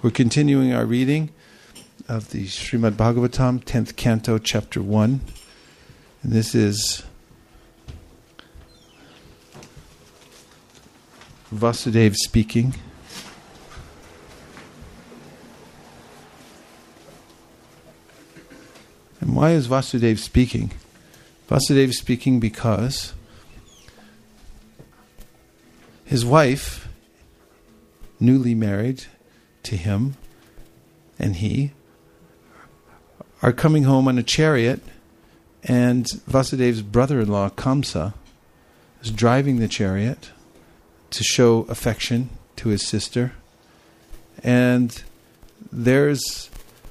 We're continuing our reading of the Srimad Bhagavatam, 10th Canto, Chapter 1. And this is Vasudeva speaking. And why is Vasudeva speaking? Vasudeva is speaking because his wife, newly married to him, and he are coming home on a chariot, and Vasudeva's brother-in-law, Kamsa, is driving the chariot to show affection to his sister. And there's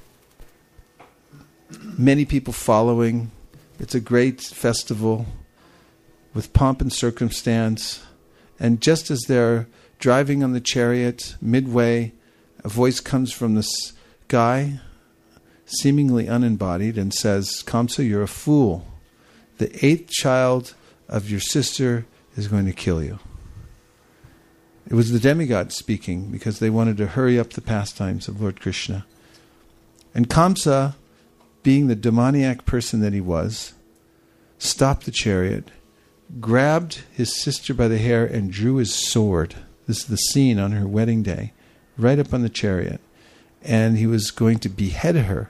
many people following. It's a great festival with pomp and circumstance. And just as they're driving on the chariot, midway, a voice comes from the sky, seemingly unembodied, and says, "Kamsa, you're a fool. The 8th child of your sister is going to kill you." It was the demigod speaking because they wanted to hurry up the pastimes of Lord Krishna. And Kamsa, being the demoniac person that he was, stopped the chariot, grabbed his sister by the hair, and drew his sword. This is the scene on her wedding day, right up on the chariot. And he was going to behead her.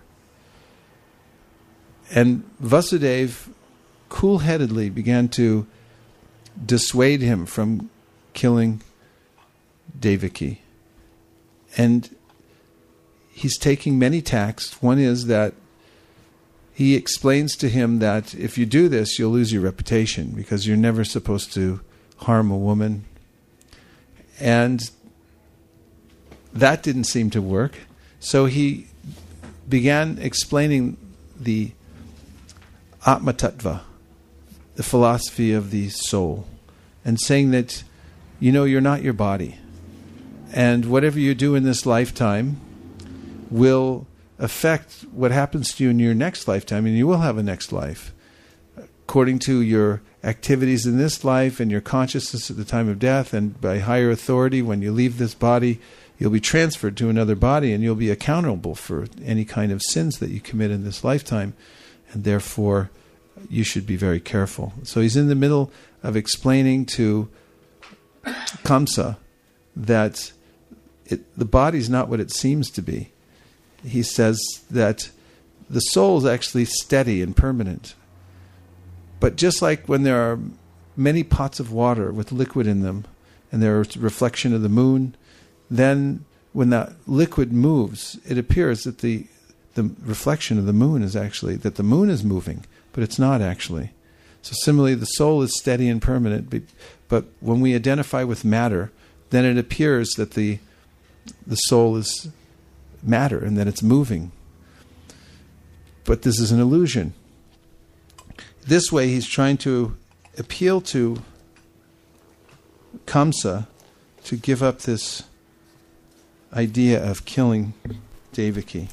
And Vasudeva cool-headedly began to dissuade him from killing Devaki. And he's taking many tacks. One is that he explains to him that if you do this, you'll lose your reputation because you're never supposed to harm a woman. And that didn't seem to work. So he began explaining the Atma Tattva, the philosophy of the soul, and saying that, you're not your body. And whatever you do in this lifetime will affect what happens to you in your next lifetime, and you will have a next life. According to your activities in this life and your consciousness at the time of death, and by higher authority, when you leave this body, you'll be transferred to another body, and you'll be accountable for any kind of sins that you commit in this lifetime, and therefore you should be very careful. So he's in the middle of explaining to Kamsa that the body's not what it seems to be. He says that the soul is actually steady and permanent. But just like when there are many pots of water with liquid in them, and there's a reflection of the moon, then when that liquid moves, it appears that the reflection of the moon is actually, that the moon is moving, but it's not actually. So similarly, the soul is steady and permanent, but when we identify with matter, then it appears that the soul is matter and that it's moving. But this is an illusion. This way, he's trying to appeal to Kamsa to give up this idea of killing Devaki.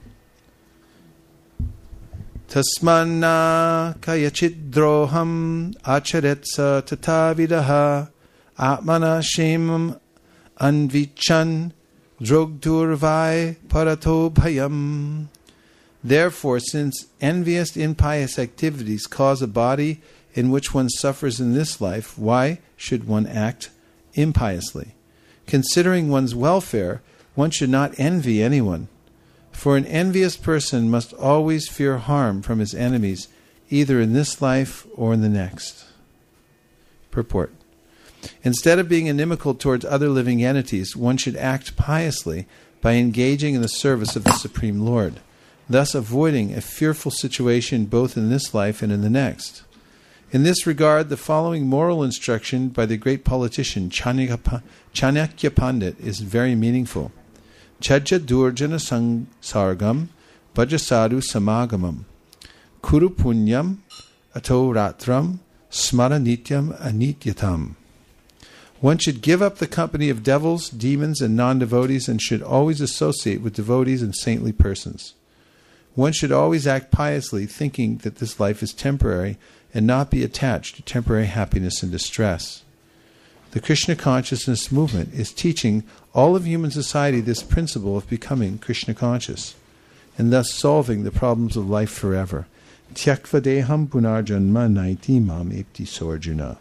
Tasmanna kayachit droham acharetsa tatavidaha atmana shemam anvichan drogdurvai parato bhayam. Therefore, since envious, impious activities cause a body in which one suffers in this life, why should one act impiously? Considering one's welfare, one should not envy anyone. For an envious person must always fear harm from his enemies, either in this life or in the next. Purport. Instead of being inimical towards other living entities, one should act piously by engaging in the service of the Supreme Lord, thus avoiding a fearful situation both in this life and in the next. In this regard, the following moral instruction by the great politician Chanakya Pandit is very meaningful. Chaja durjana sargam bhajasadu samagamam kuru punyam ato ratram smara nityam anityatam. One should give up the company of devils, demons, and non-devotees and should always associate with devotees and saintly persons. One should always act piously, thinking that this life is temporary and not be attached to temporary happiness and distress. The Krishna consciousness movement is teaching all of human society this principle of becoming Krishna conscious, and thus solving the problems of life forever. Tyaktva deham punarjanma naiti mam epti sorjuna.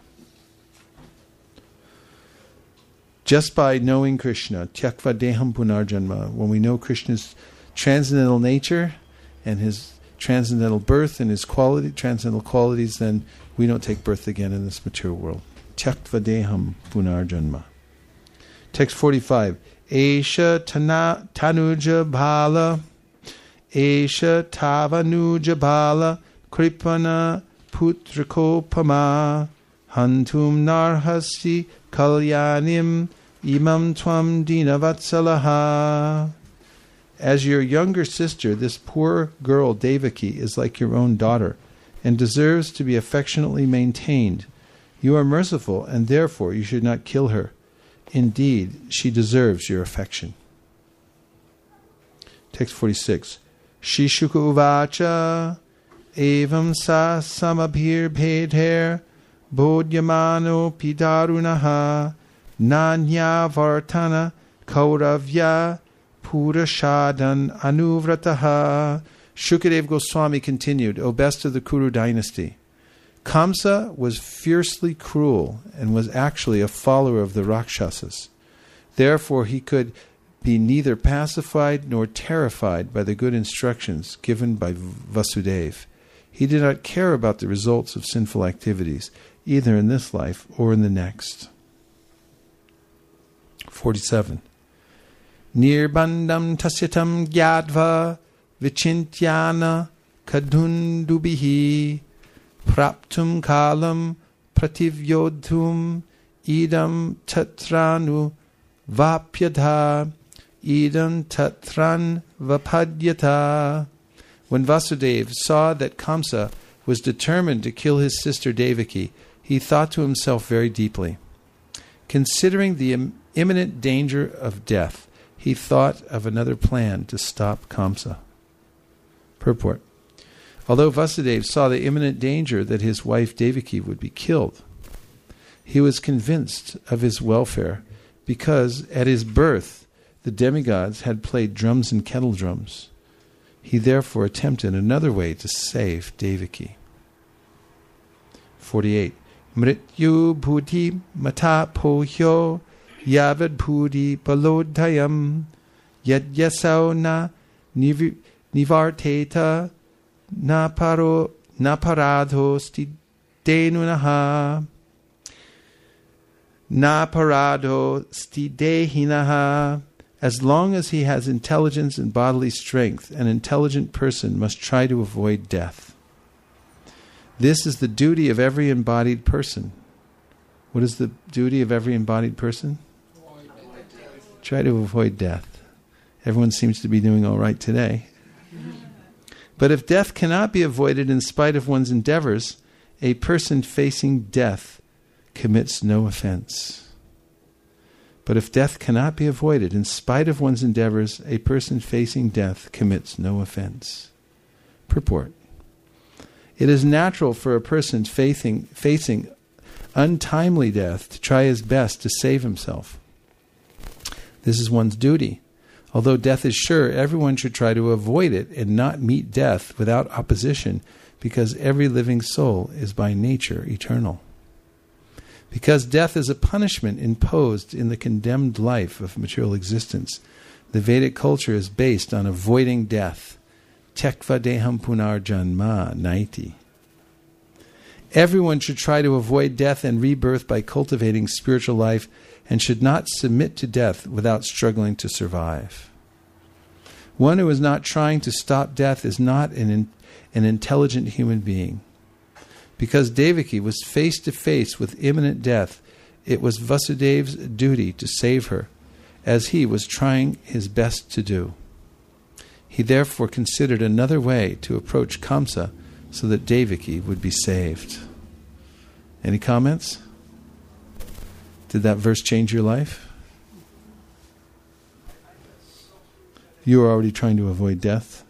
Just by knowing Krishna, Tyaktva deham punarjanma, when we know Krishna's transcendental nature and his transcendental birth and his transcendental qualities, then we don't take birth again in this material world. Tyaktva deham punarjanma. Text 45. Esha tanuja bhala, Esha tavanuja bhala, kripana putrakopama, hantum narhasi kalyanim, imam tvam dinavatsalaha. As your younger sister, this poor girl Devaki is like your own daughter, and deserves to be affectionately maintained. You are merciful, and therefore you should not kill her. Indeed, she deserves your affection. Text 46. Shishuka uvacha evam sa samabhir bhedher bodhyamano pidarunaha nanya vartana kauravya purashadan anuvrataha. Shukadev Goswami continued, O best of the Kuru dynasty, Kamsa was fiercely cruel and was actually a follower of the Rakshasas. Therefore he could be neither pacified nor terrified by the good instructions given by Vasudeva. He did not care about the results of sinful activities, either in this life or in the next. 47. Nirbandam tasyatam gyadva vichintyana kadundubihi praptum kalam prativyodhum idam tatranu vapyadha idam tatran vapadyata. When Vasudeva saw that Kamsa was determined to kill his sister Devaki, he thought to himself very deeply. Considering the imminent danger of death, he thought of another plan to stop Kamsa. Purport. Although Vasudeva saw the imminent danger that his wife Devaki would be killed, he was convinced of his welfare because at his birth the demigods had played drums and kettle drums. He therefore attempted another way to save Devaki. 48. Mrityu bhuti mata pohyo yavad bhuti balodhayam yad yasau na nivarteta naparadho stidenunaha naparadho stidehinaha. As long as he has intelligence and bodily strength, an intelligent person must try to avoid death. This is the duty of every embodied person. What is the duty of every embodied person? Try to avoid death. Everyone seems to be doing all right today. But if death cannot be avoided in spite of one's endeavors, a person facing death commits no offense. But if death cannot be avoided in spite of one's endeavors, a person facing death commits no offense. Purport. It is natural for a person facing untimely death to try his best to save himself. This is one's duty. Although death is sure, everyone should try to avoid it and not meet death without opposition, because every living soul is by nature eternal. Because death is a punishment imposed in the condemned life of material existence, the Vedic culture is based on avoiding death. Tyaktva deham punarjanma naiti. Everyone should try to avoid death and rebirth by cultivating spiritual life, and should not submit to death without struggling to survive. One who is not trying to stop death is not an intelligent human being. Because Devaki was face to face with imminent death, it was Vasudeva's duty to save her, as he was trying his best to do. He therefore considered another way to approach Kamsa so that Devaki would be saved. Any comments? Did that verse change your life? You were already trying to avoid death,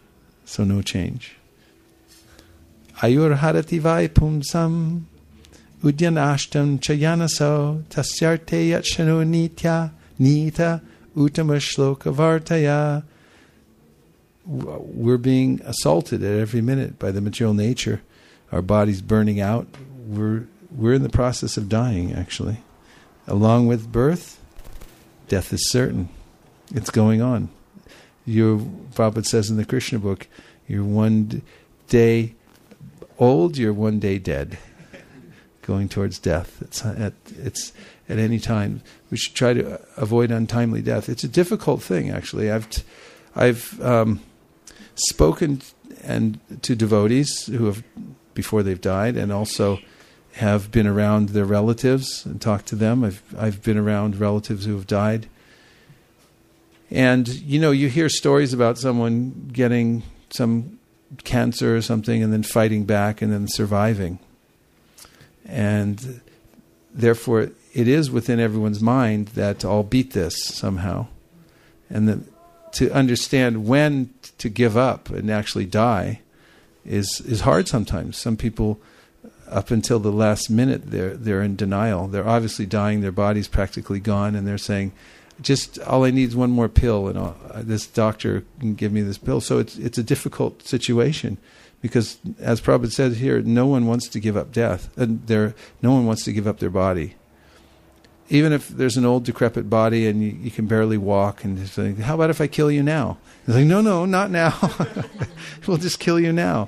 so no change. Ayur harati vai pumsam udyanashtam chayanaso tasyarte yatshano nitya nita uttama shloka vartaya. We're being assaulted at every minute by the material nature. Our body's burning out. We're in the process of dying, actually. Along with birth, death is certain. It's going on. Prabhupada says in the Krishna book, you're one day old, you're one day dead, going towards death. It's at any time. We should try to avoid untimely death. It's a difficult thing, actually. I've spoken to devotees who have, before they've died, and also have been around their relatives and talked to them. I've been around relatives who have died. And, you hear stories about someone getting some cancer or something and then fighting back and then surviving. And therefore, it is within everyone's mind that I'll beat this somehow. And to understand when to give up and actually die is hard sometimes. Some people, up until the last minute, they're in denial. They're obviously dying. Their body's practically gone, and they're saying, just all I need is one more pill, and this doctor can give me this pill. So it's a difficult situation, because as Prabhupada said here, no one wants to give up death, and no one wants to give up their body. Even if there's an old decrepit body and you can barely walk, and it's like, how about if I kill you now? It's like, no, not now. We'll just kill you now.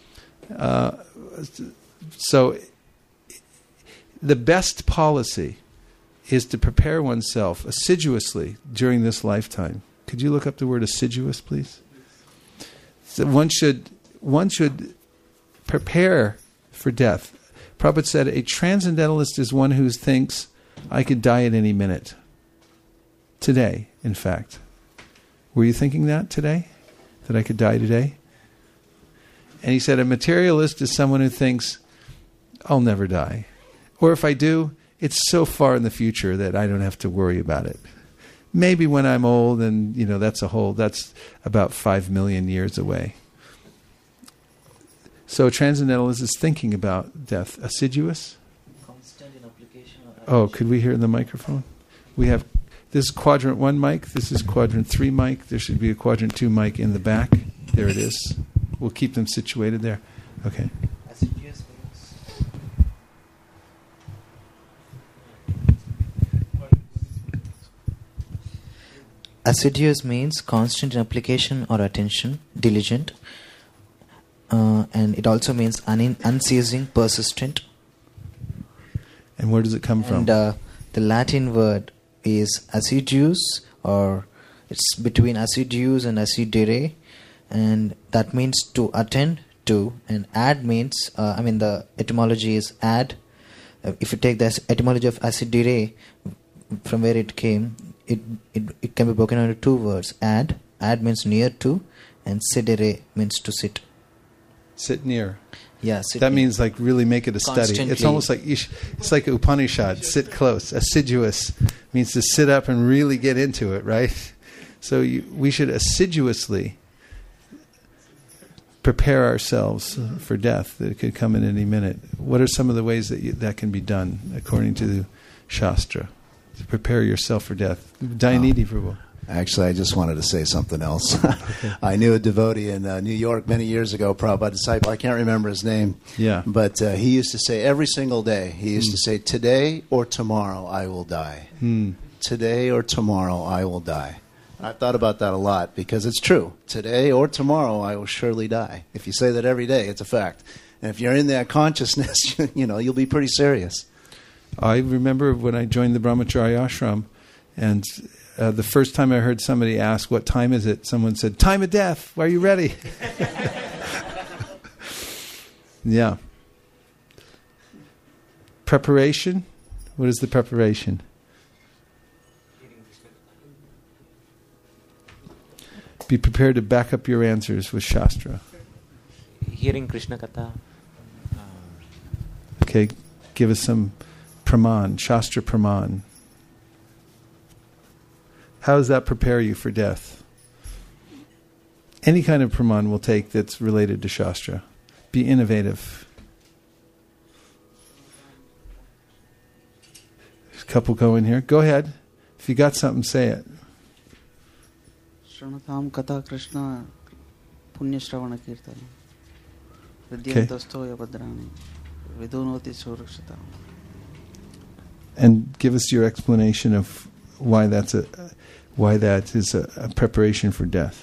So the best policy is to prepare oneself assiduously during this lifetime. Could you look up the word assiduous, please? So one should prepare for death. Prabhupada said, a transcendentalist is one who thinks, I could die at any minute. Today, in fact. Were you thinking that today? That I could die today? And he said, a materialist is someone who thinks, I'll never die. Or if I do, it's so far in the future that I don't have to worry about it. Maybe when I'm old, and that's about 5 million years away. So a transcendentalist is thinking about death. Assiduous? Constant in application. Could we hear the microphone? We have this is quadrant 1 mic. This is quadrant 3 mic. There should be a quadrant 2 mic in the back. There it is. We'll keep them situated there. Okay. Assiduous means assiduous means constant in application or attention, diligent, and it also means unceasing, persistent. And where does it come from? And the Latin word is assiduous, or it's between assiduous and assidere, and that means to attend to, and ad means, the etymology is ad. If you take the etymology of assidere, from where it came, it can be broken into 2 words. Ad means near to, and sedere means to sit. Sit near. Yeah, sit that near. means like really make it a study. Constantly. It's almost like it's like Upanishad. Sit close. Assiduous means to sit up and really get into it, right? So we should assiduously prepare ourselves for death that could come in any minute. What are some of the ways that can be done according to the Shastra to prepare yourself for death? Dayanidhi Prabhu. Actually, I just wanted to say something else. I knew a devotee in New York many years ago, Prabhupada disciple. I can't remember his name. Yeah. But he used to say every single day, he used to say, today or tomorrow I will die. Today or tomorrow I will die. And I've thought about that a lot because it's true. Today or tomorrow I will surely die. If you say that every day, it's a fact. And if you're in that consciousness, you'll be pretty serious. I remember when I joined the Brahmacharya ashram, and the first time I heard somebody ask, what time is it? Someone said, time of death. Are you ready? Yeah. Preparation. What is the preparation? Be prepared to back up your answers with Shastra. Hearing Krishna Katha. Okay, give us some praman, Shastra praman. How does that prepare you for death? Any kind of praman we'll take that's related to Shastra. Be innovative. couple going here. Go ahead. If you got something, say it. Shrunatam Katha Krishna Punya Shravana Kirtana Vidyantasto Yabadrani Vidunoti Surakshata. And give us your explanation of why that is a preparation for death.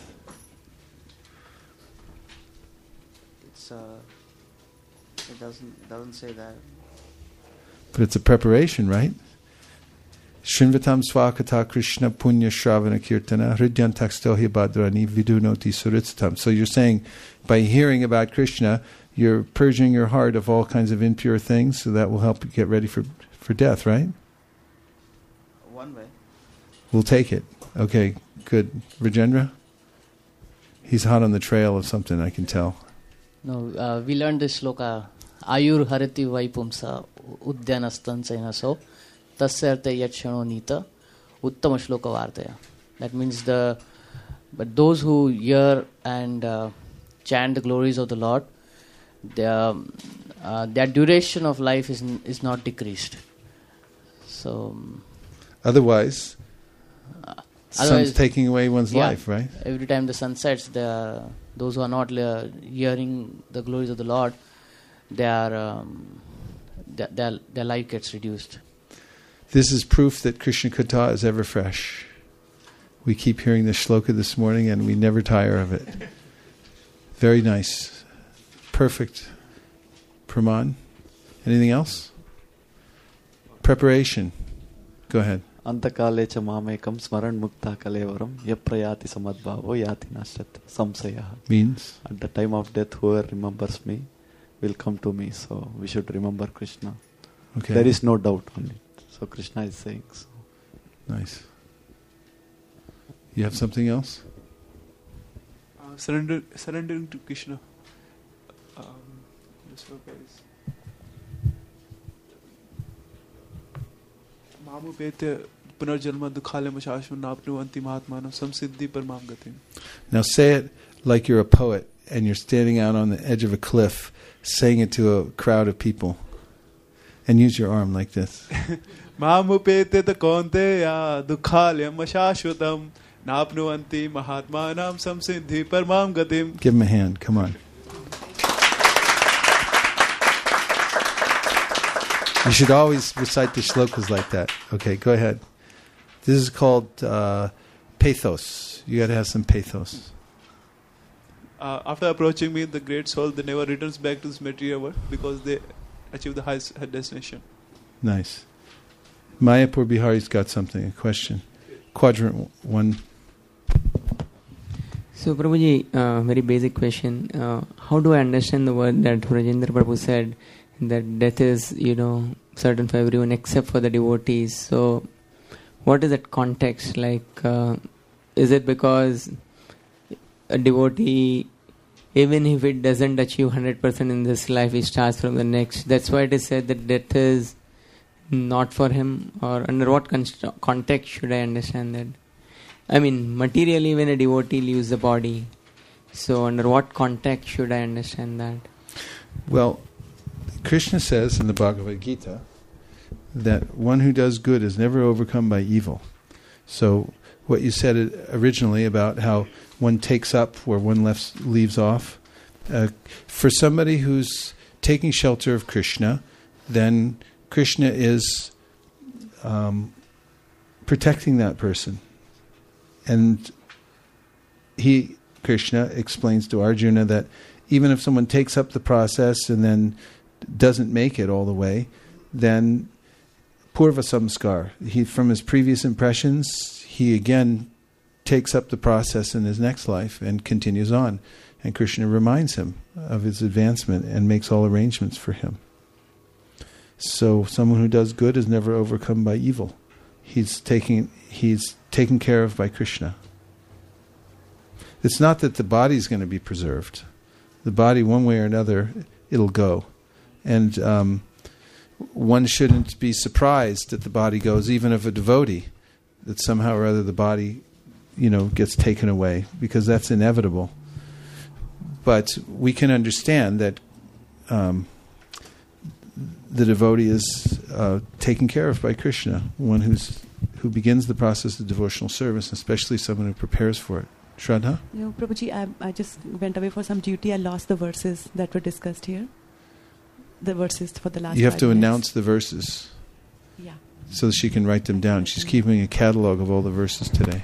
It doesn't say that. But it's a preparation, right? Shrinvatam Swakata Krishna Punya Shravana Kirtana Hridyantaksto Hibadrani Vidunoti Suritsitam. So you're saying by hearing about Krishna, you're purging your heart of all kinds of impure things, so that will help you get ready for death, right? One way. We'll take it. Okay, good. Rajendra? He's hot on the trail of something, I can tell. No, we learned this shloka. Ayur harati vaipumsa udyanastan chainaso tasyarte yachano nita uttama shloka vartaya. That means but those who hear and chant the glories of the Lord, their duration of life is not decreased. So otherwise sun's taking away one's life, right? Every time the sun sets, those who are not hearing the glories of the Lord, their life gets reduced. This is proof that Krishna Katha is ever fresh. We keep hearing this shloka this morning and we never tire of it. Very nice. Perfect. Praman. Anything else? Preparation. Go ahead. Antakale cha mamekam smaran mukta kalevaram yaprayati samadbhavo yati nashat samsayaha. Means? At the time of death, whoever remembers me will come to me. So we should remember Krishna. Okay. There is no doubt on it. So Krishna is saying so. Nice. You have something else? Surrendering to Krishna. This sloka is Mamu Pete Punarjanma Dukhale Mashashvan Napnuvanti Mahatmanam Samsiddhi Parmam Gatim. Now say it like you're a poet and you're standing out on the edge of a cliff saying it to a crowd of people. And use your arm like this. Mamu Pete Konteya Dukhale Mashashvatam Napnuvanti Mahatmanam Samsiddhi Parmam Gatim. Give him a hand. Come on. You should always recite the shlokas like that. Okay, go ahead. This is called pathos. You got to have some pathos. After approaching me, the great soul, they never returns back to this material world because they achieve the highest destination. Nice. Mayapur Bihari's got something, a question. Quadrant 1. So Prabhuji, very basic question. How do I understand the word that Rajendra Prabhu said, that death is, certain for everyone except for the devotees? So what is that context? Like, is it because a devotee, even if it doesn't achieve 100% in this life, it starts from the next? That's why it is said that death is not for him? Or under what context should I understand that? I mean, materially when a devotee leaves the body, so under what context should I understand that? Well, Krishna says in the Bhagavad Gita that one who does good is never overcome by evil. So what you said originally about how one takes up where one leaves off, for somebody who's taking shelter of Krishna, then Krishna is protecting that person. And Krishna explains to Arjuna that even if someone takes up the process and then doesn't make it all the way, then purva samskar, from his previous impressions, he again takes up the process in his next life and continues on. And Krishna reminds him of his advancement and makes all arrangements for him. So someone who does good is never overcome by evil. He's taken care of by Krishna. It's not that the body is going to be preserved. The body, one way or another, it'll go. And one shouldn't be surprised that the body goes, even of a devotee, that somehow or other the body, gets taken away, because that's inevitable. But we can understand that the devotee is taken care of by Krishna, one who begins the process of devotional service, especially someone who prepares for it. Shraddha? Prabhuji, I just went away for some duty. I lost the verses that were discussed here. The verses for the last. You have 5 to minutes. announce the verses. Yeah. So that she can write them down. She's keeping a catalog of all the verses today.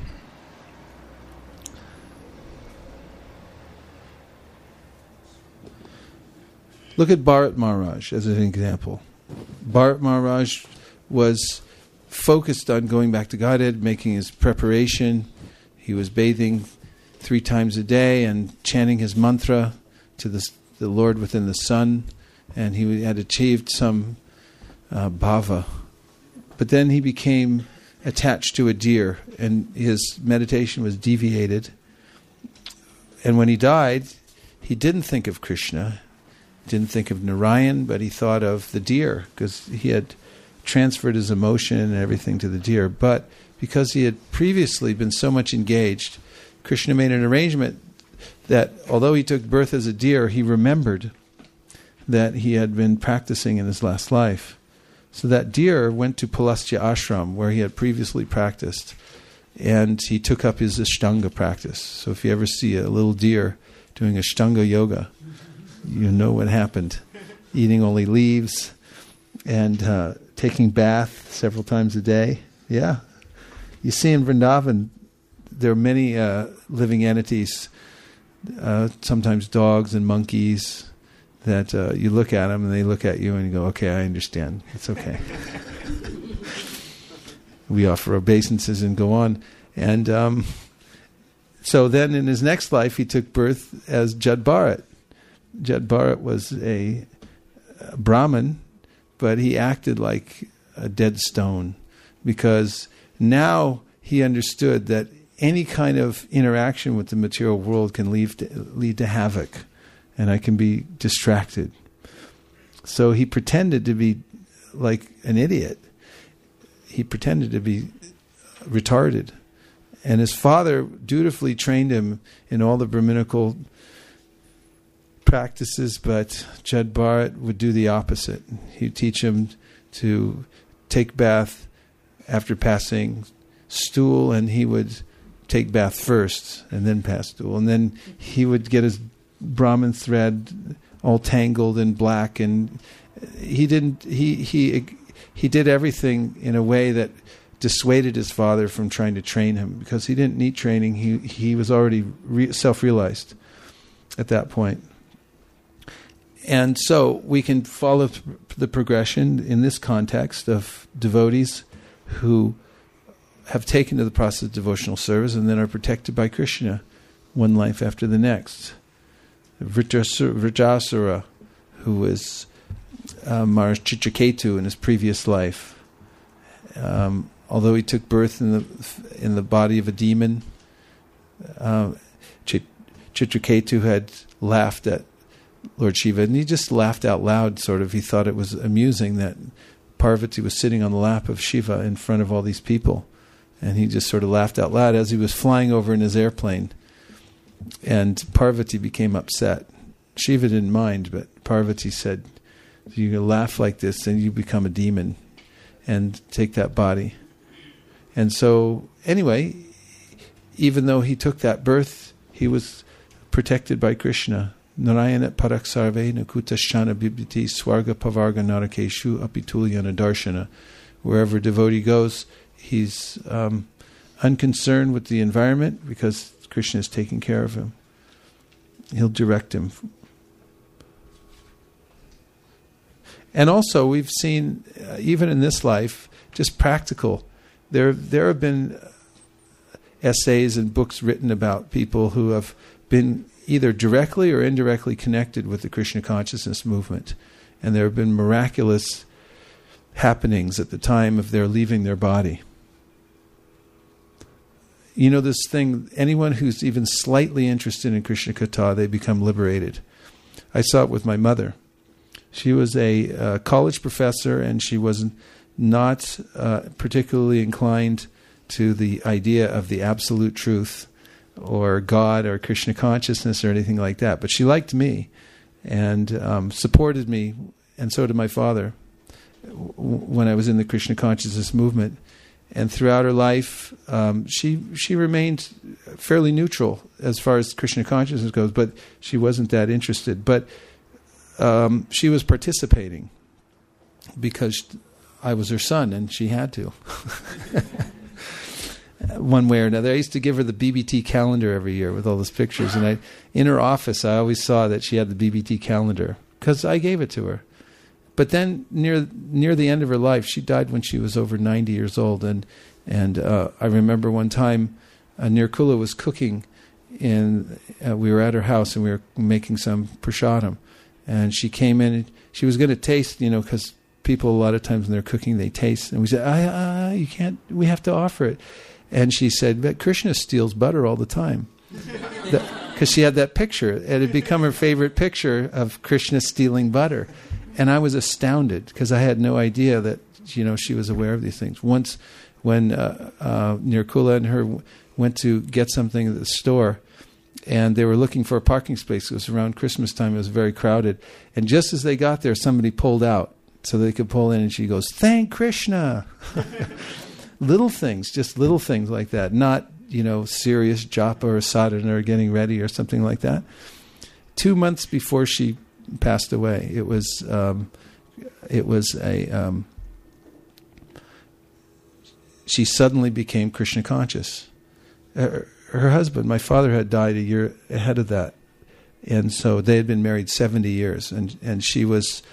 Look at Bharat Maharaj as an example. Bharat Maharaj was focused on going back to Godhead, making his preparation. He was bathing 3 times a day and chanting his mantra to the Lord within the sun, and he had achieved some bhava. But then he became attached to a deer, and his meditation was deviated. And when he died, he didn't think of Krishna, didn't think of Narayan, but he thought of the deer, because he had transferred his emotion and everything to the deer. But because he had previously been so much engaged, Krishna made an arrangement that although he took birth as a deer, he remembered that he had been practicing in his last life. So that deer went to Pulastya Ashram, where he had previously practiced, and he took up his Ashtanga practice. So if you ever see a little deer doing Ashtanga yoga, you know what happened. Eating only leaves and taking bath several times a day. Yeah. You see in Vrindavan, there are many living entities, sometimes dogs and monkeys, that you look at them and they look at you and you go, okay, I understand. It's okay. We offer obeisances and go on. And so then in his next life, he took birth as Jad Bharat. Jad Bharat was a Brahmin, but he acted like a dead stone, because now he understood that any kind of interaction with the material world can lead to havoc, and I can be distracted. So he pretended to be like an idiot. He pretended to be retarded. And his father dutifully trained him in all the Brahminical practices, but Jad Bharat would do the opposite. He'd teach him to take bath after passing stool, and he would take bath first and then pass stool. And then he would get his Brahmin thread all tangled and black, and he did everything in a way that dissuaded his father from trying to train him, because he didn't need training. He was already self-realized at that point. And so we can follow the progression in this context of devotees who have taken to the process of devotional service and then are protected by Krishna one life after the next. Vrijasura, who was Maharaj Chitraketu in his previous life, although he took birth in the body of a demon, Chitraketu had laughed at Lord Shiva, and he just laughed out loud, sort of. He thought it was amusing that Parvati was sitting on the lap of Shiva in front of all these people, and he just sort of laughed out loud as he was flying over in his airplane. And Parvati became upset. Shiva didn't mind, but Parvati said, you laugh like this and you become a demon and take that body. And so, anyway, even though he took that birth, he was protected by Krishna. Narayanat parak sarve nakuta shana bibhiti swarga pavarga narakeshu apitulyana darshana. Wherever a devotee goes, he's unconcerned with the environment because Krishna is taking care of him. He'll direct him. And also, we've seen, even in this life, just practical. There have been essays and books written about people who have been either directly or indirectly connected with the Krishna consciousness movement. And there have been miraculous happenings at the time of their leaving their body. You know this thing, anyone who's even slightly interested in Krishna Katha, they become liberated. I saw it with my mother. She was a college professor, and she was not particularly inclined to the idea of the absolute truth or God or Krishna consciousness or anything like that. But she liked me and supported me, and so did my father. when I was in the Krishna consciousness movement. And throughout her life, she remained fairly neutral as far as Krishna consciousness goes, but she wasn't that interested. But she was participating because I was her son and she had to. One way or another. I used to give her the BBT calendar every year with all those pictures. And in her office, I always saw that she had the BBT calendar because I gave it to her. But then near the end of her life, she died when she was over 90 years old. And I remember one time Nirkula was cooking, and we were at her house and we were making some prasadam. And she came in and she was going to taste, because people a lot of times when they're cooking, they taste. And we said, you can't, we have to offer it. And she said, but Krishna steals butter all the time. Because she had that picture. It had become her favorite picture of Krishna stealing butter. And I was astounded because I had no idea that, she was aware of these things. Once when Nirkula and her went to get something at the store, and they were looking for a parking space. It was around Christmas time. It was very crowded. And just as they got there, somebody pulled out so they could pull in. And she goes, "Thank Krishna." Little things, just little things like that. Not, serious japa or sadhana or getting ready or something like that. 2 months before she passed away, it was she suddenly became Krishna conscious. Her husband, my father, had died a year ahead of that, and so they had been married 70 years, and she was,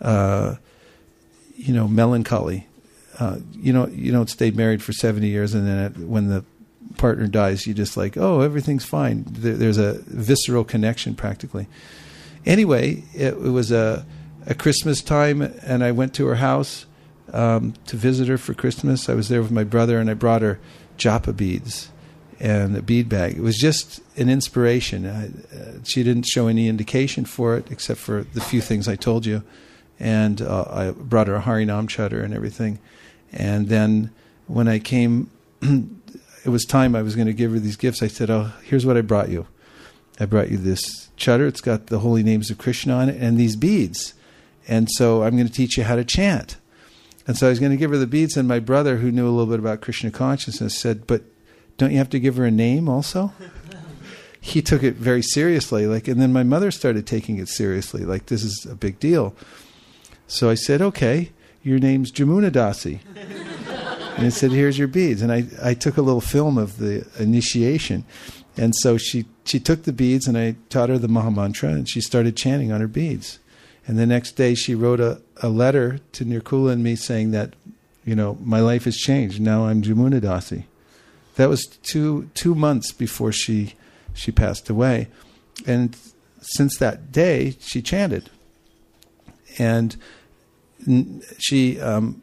melancholy. You don't stay married for 70 years, and then when the partner dies, you just everything's fine. There's a visceral connection practically. Anyway, it was a Christmas time, and I went to her house to visit her for Christmas. I was there with my brother, and I brought her japa beads and a bead bag. It was just an inspiration. She didn't show any indication for it, except for the few things I told you. And I brought her a Harinam Chatter and everything. And then when I came, it was time I was going to give her these gifts. I said, here's what I brought you. I brought you this chatter. It's got the holy names of Krishna on it and these beads. And so I'm going to teach you how to chant. And so I was going to give her the beads, and my brother, who knew a little bit about Krishna consciousness, said, but don't you have to give her a name also? He took it very seriously. And then my mother started taking it seriously. This is a big deal. So I said, okay, your name's Jamuna Dasi. And I said, here's your beads. And I took a little film of the initiation. And so she took the beads, and I taught her the Mahamantra, and she started chanting on her beads. And the next day she wrote a letter to Nirkula and me saying that, my life has changed. Now I'm Jamuna Dasi. That was two months before she passed away. And since that day, she chanted. And she,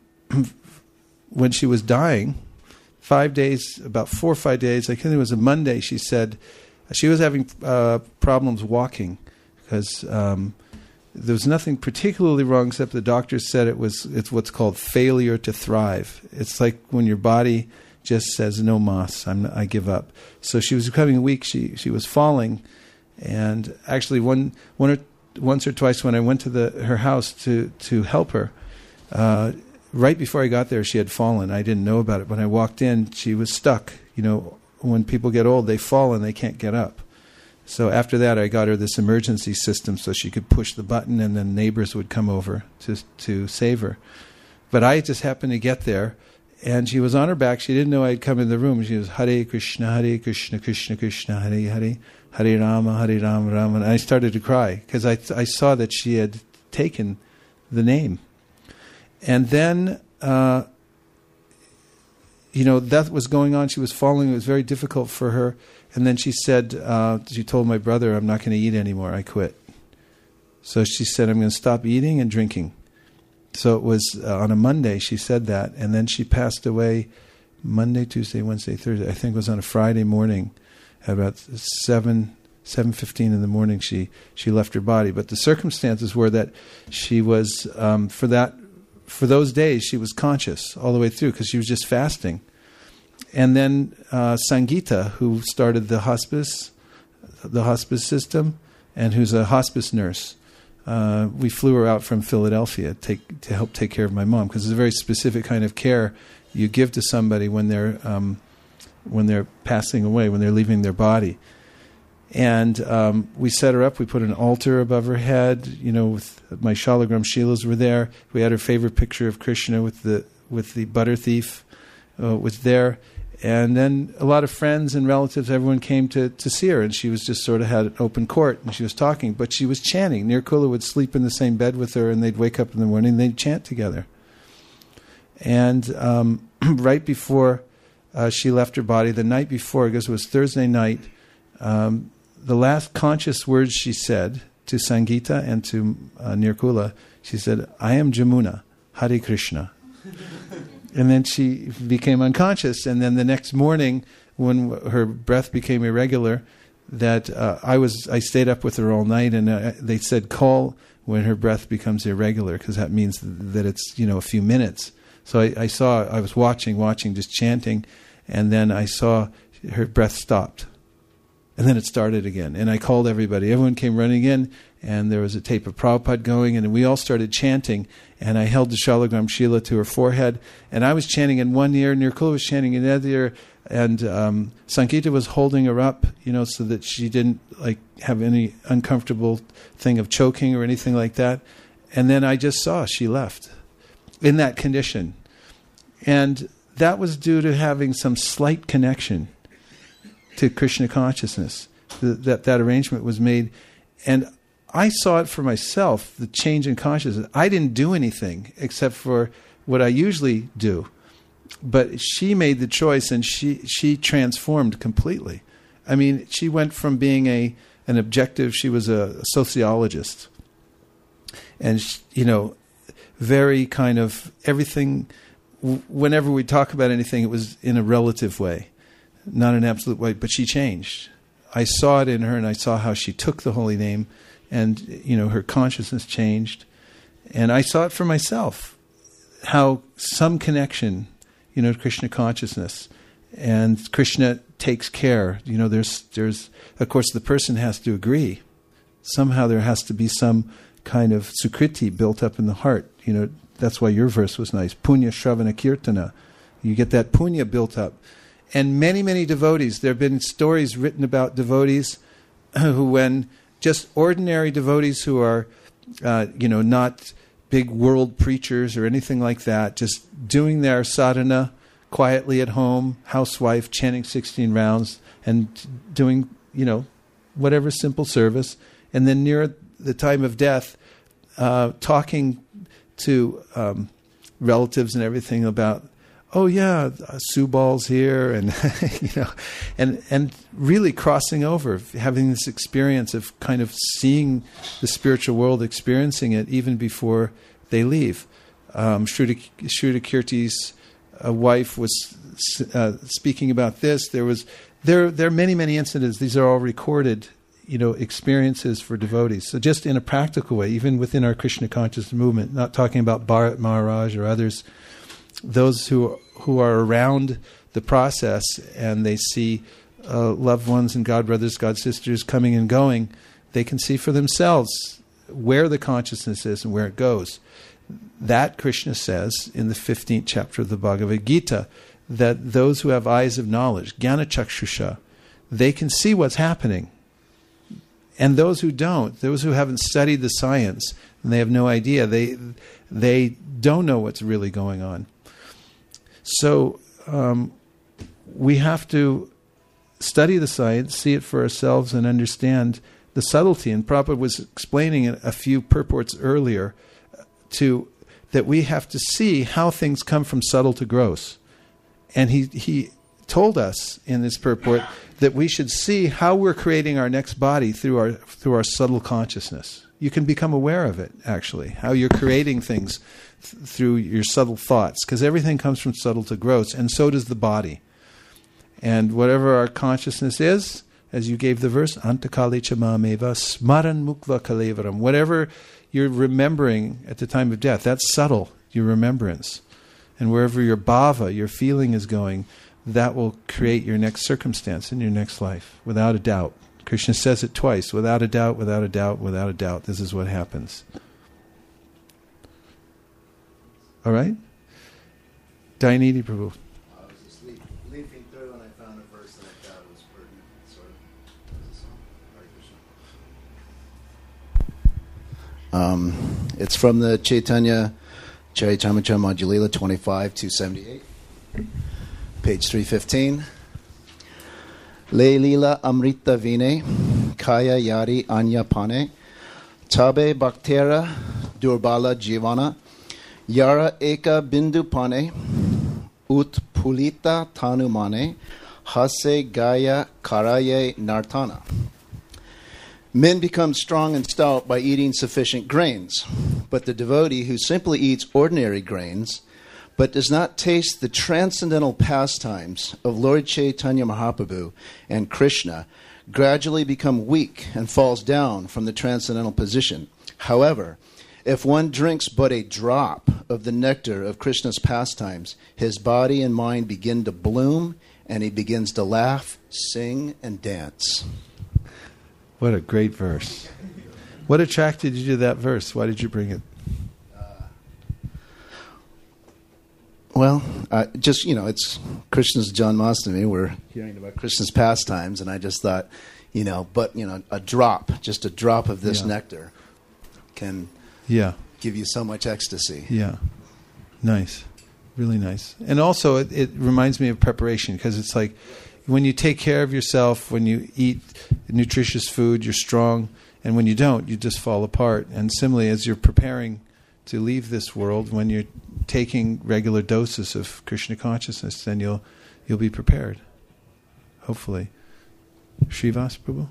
when she was dying, 5 days, about 4 or 5 days, I think it was a Monday, she said she was having problems walking because there was nothing particularly wrong, except the doctors said it's what's called failure to thrive. It's like when your body just says, no mas, I give up. So she was becoming weak. She was falling. And actually once or twice when I went to her house to help her, right before I got there, she had fallen. I didn't know about it. When I walked in, she was stuck. When people get old, they fall and they can't get up. So after that, I got her this emergency system so she could push the button, and then neighbors would come over to save her. But I just happened to get there, and she was on her back. She didn't know I'd come in the room. She was Hare Krishna, Krishna Krishna, Hare Hare, Hare Rama, Rama. And I started to cry because I saw that she had taken the name. And then, that was going on. She was falling. It was very difficult for her. And then she said, she told my brother, I'm not going to eat anymore. I quit. So she said, I'm going to stop eating and drinking. So it was on a Monday she said that. And then she passed away Monday, Tuesday, Wednesday, Thursday. I think it was on a Friday morning at about 7:15 in the morning she left her body. But the circumstances were that she was, for those days, she was conscious all the way through because she was just fasting. And then Sangita, who started the hospice system, and who's a hospice nurse, we flew her out from Philadelphia to help take care of my mom, because it's a very specific kind of care you give to somebody when they're passing away, when they're leaving their body. And we set her up. We put an altar above her head. With my Shalagram Shilas were there. We had her favorite picture of Krishna with the butter thief was there. And then a lot of friends and relatives, everyone came to see her, and she was just sort of had an open court, and she was talking, but she was chanting. Nirkula would sleep in the same bed with her, and they'd wake up in the morning, and they'd chant together. And right before she left her body, the night before, I guess it was Thursday night, the last conscious words she said to Sangita and to Nirkula, she said, "I am Jamuna, Hare Krishna." And then she became unconscious. And then the next morning, when her breath became irregular, that I stayed up with her all night, and they said, "Call when her breath becomes irregular," because that means that it's a few minutes. So I was watching, just chanting, and then I saw her breath stopped. And then it started again. And I called everybody. Everyone came running in, and there was a tape of Prabhupada going, and we all started chanting. And I held the Shalagram Shila to her forehead, and I was chanting in one ear, Nirkula was chanting in the other ear, and Sankita was holding her up, so that she didn't have any uncomfortable thing of choking or anything like that. And then I just saw she left in that condition. And that was due to having some slight connection to Krishna consciousness. That arrangement was made. And I saw it for myself, the change in consciousness. I didn't do anything except for what I usually do. But she made the choice, and she transformed completely. I mean, she went from being an objective, she was a sociologist. And, very kind of everything, whenever we talk about anything, it was in a relative way, not an absolute way, but she changed. I saw it in her, and I saw how she took the holy name, and, her consciousness changed. And I saw it for myself, how some connection, to Krishna consciousness. And Krishna takes care. There's of course, the person has to agree. Somehow there has to be some kind of sukriti built up in the heart. That's why your verse was nice. Punya Shravana Kirtana. You get that punya built up. And many, many devotees, there have been stories written about devotees who, when just ordinary devotees who are, not big world preachers or anything like that, just doing their sadhana quietly at home, housewife, chanting 16 rounds, and doing, whatever simple service. And then near the time of death, talking to relatives and everything about, oh yeah, Subal's here, and and really crossing over, having this experience of kind of seeing the spiritual world, experiencing it even before they leave. Shruta Kirti's wife was speaking about this. There are many, many incidents. These are all recorded, experiences for devotees. So just in a practical way, even within our Krishna conscious movement, not talking about Bharat Maharaj or others, those who are around the process and they see loved ones and god brothers, god sisters coming and going, they can see for themselves where the consciousness is and where it goes. That Krishna says in the 15th chapter of the Bhagavad Gita, that those who have eyes of knowledge, Jnana Chakshusha, they can see what's happening. And those who don't, those who haven't studied the science, and they have no idea, they don't know what's really going on. So we have to study the science, see it for ourselves, and understand the subtlety. And Prabhupada was explaining a few purports earlier that we have to see how things come from subtle to gross. And he told us in this purport that we should see how we're creating our next body through our subtle consciousness. You can become aware of it, actually, how you're creating things through your subtle thoughts, because everything comes from subtle to gross, and so does the body. And whatever our consciousness is, as you gave the verse, Antakali chamameva smaran mukva kalevaram, whatever you're remembering at the time of death, that's subtle, your remembrance. And wherever your bhava, your feeling is going, that will create your next circumstance in your next life, without a doubt. Krishna says it twice, without a doubt, without a doubt, without a doubt. This is what happens. All right? Dayanidhi Prabhu. I was just leafing through and I found a verse that I thought was pertinent, sort of. Hare Krishna. It's from the Chaitanya Charitamrita Madhya-lila 25, 278, page 315. Le lila amrita vine, kaya yari anya pane, tabe bhaktera durbala jivana, yara eka bindu pane, ut pulita tanumane, hase gaya karaye nartana. Men become strong and stout by eating sufficient grains, but the devotee who simply eats ordinary grains but does not taste the transcendental pastimes of Lord Chaitanya Mahaprabhu and Krishna gradually become weak and falls down from the transcendental position. However, if one drinks but a drop of the nectar of Krishna's pastimes, his body and mind begin to bloom, and he begins to laugh, sing, and dance. What a great verse. What attracted you to that verse? Why did you bring it? Well, just, it's Krishna's Janmashtami. We're hearing about Krishna's pastimes, and I just thought, a drop of this nectar can give you so much ecstasy. Yeah. Nice. Really nice. And also, it reminds me of preparation, because it's like when you take care of yourself, when you eat nutritious food, you're strong, and when you don't, you just fall apart. And similarly, as you're preparing to leave this world, when you're taking regular doses of Krishna consciousness, then you'll be prepared, hopefully. Srivas Prabhu?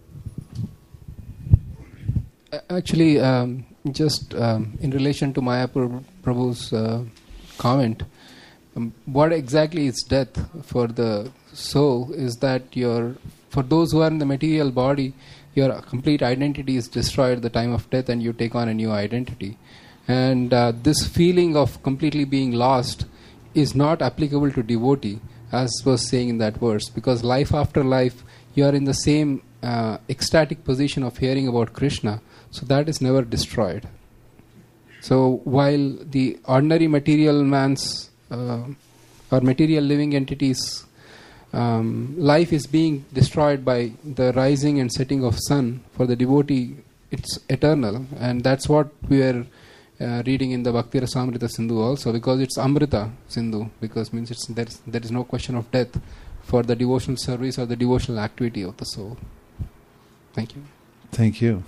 Actually, just in relation to Maya Prabhu's comment, what exactly is death for the soul is that for those who are in the material body, your complete identity is destroyed at the time of death and you take on a new identity. And this feeling of completely being lost is not applicable to devotee, as was saying in that verse, because life after life, you are in the same ecstatic position of hearing about Krishna, so that is never destroyed. So while the ordinary material man's or material living entities' life is being destroyed by the rising and setting of sun, for the devotee it's eternal, and that's what we are reading in the Bhakti Rasamrita Sindhu also, because it's Amrita Sindhu, because means there is no question of death for the devotional service or the devotional activity of the soul. Thank you. Thank you.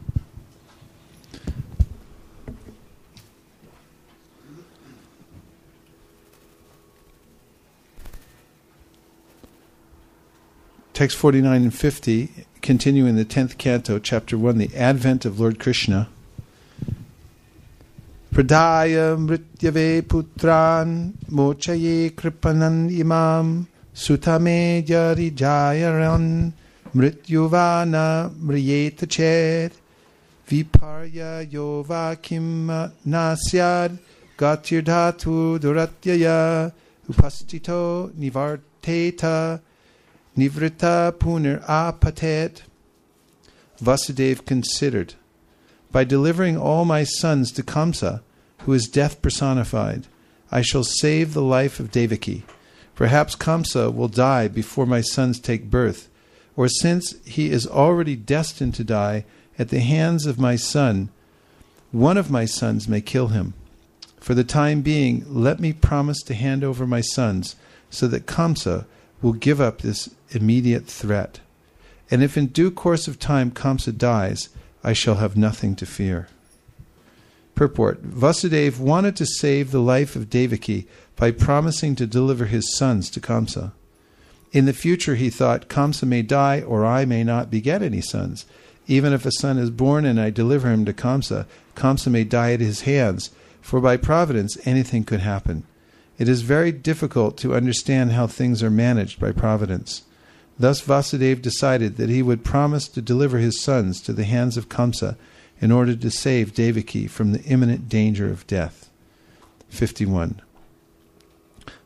Text 49 and 50, continue in the 10th canto, chapter 1, the Advent of Lord Krishna. Pradaya mrityave putran mochaye kripanan imam sutame jari jayaran mrityuvana mriyeta ched viparya yova kim nasyad gatirdhatu duratyaya upastito nivarteta nivrita puner apatet. Vasudeva considered, by delivering all my sons to Kamsa, who is death personified, I shall save the life of Devaki. Perhaps Kamsa will die before my sons take birth, or since he is already destined to die at the hands of my son, one of my sons may kill him. For the time being, let me promise to hand over my sons, so that Kamsa will give up this immediate threat. And if in due course of time Kamsa dies, I shall have nothing to fear. Purport. Vasudeva wanted to save the life of Devaki by promising to deliver his sons to Kamsa. In the future, he thought, Kamsa may die or I may not beget any sons. Even if a son is born and I deliver him to Kamsa, Kamsa may die at his hands, for by providence anything could happen. It is very difficult to understand how things are managed by providence. Thus Vasudeva decided that he would promise to deliver his sons to the hands of Kamsa in order to save Devaki from the imminent danger of death. 51.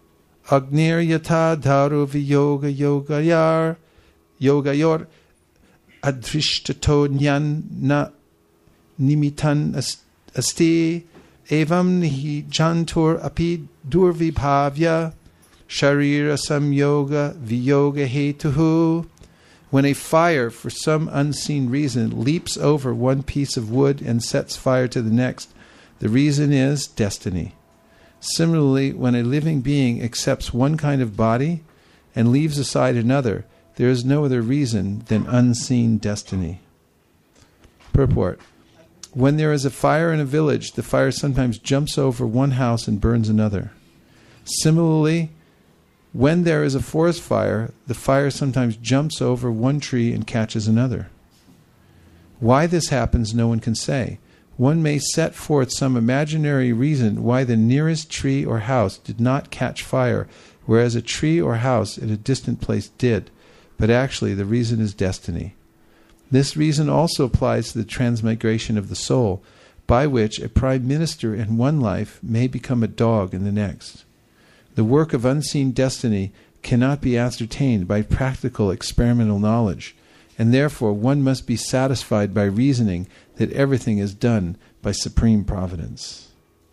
Agnir yata dharu viyoga yogayor adrishtato nyan na nimitan asti evam nihi jantur api durvibhavya sharira samyoga viyoga hetuhu. When a fire, for some unseen reason, leaps over one piece of wood and sets fire to the next, the reason is destiny. Similarly, when a living being accepts one kind of body and leaves aside another, there is no other reason than unseen destiny. Purport. When there is a fire in a village, the fire sometimes jumps over one house and burns another. Similarly, when there is a forest fire, the fire sometimes jumps over one tree and catches another. Why this happens, no one can say. One may set forth some imaginary reason why the nearest tree or house did not catch fire, whereas a tree or house in a distant place did. But actually, the reason is destiny. This reason also applies to the transmigration of the soul, by which a prime minister in one life may become a dog in the next. The work of unseen destiny cannot be ascertained by practical experimental knowledge, and therefore one must be satisfied by reasoning that everything is done by supreme providence.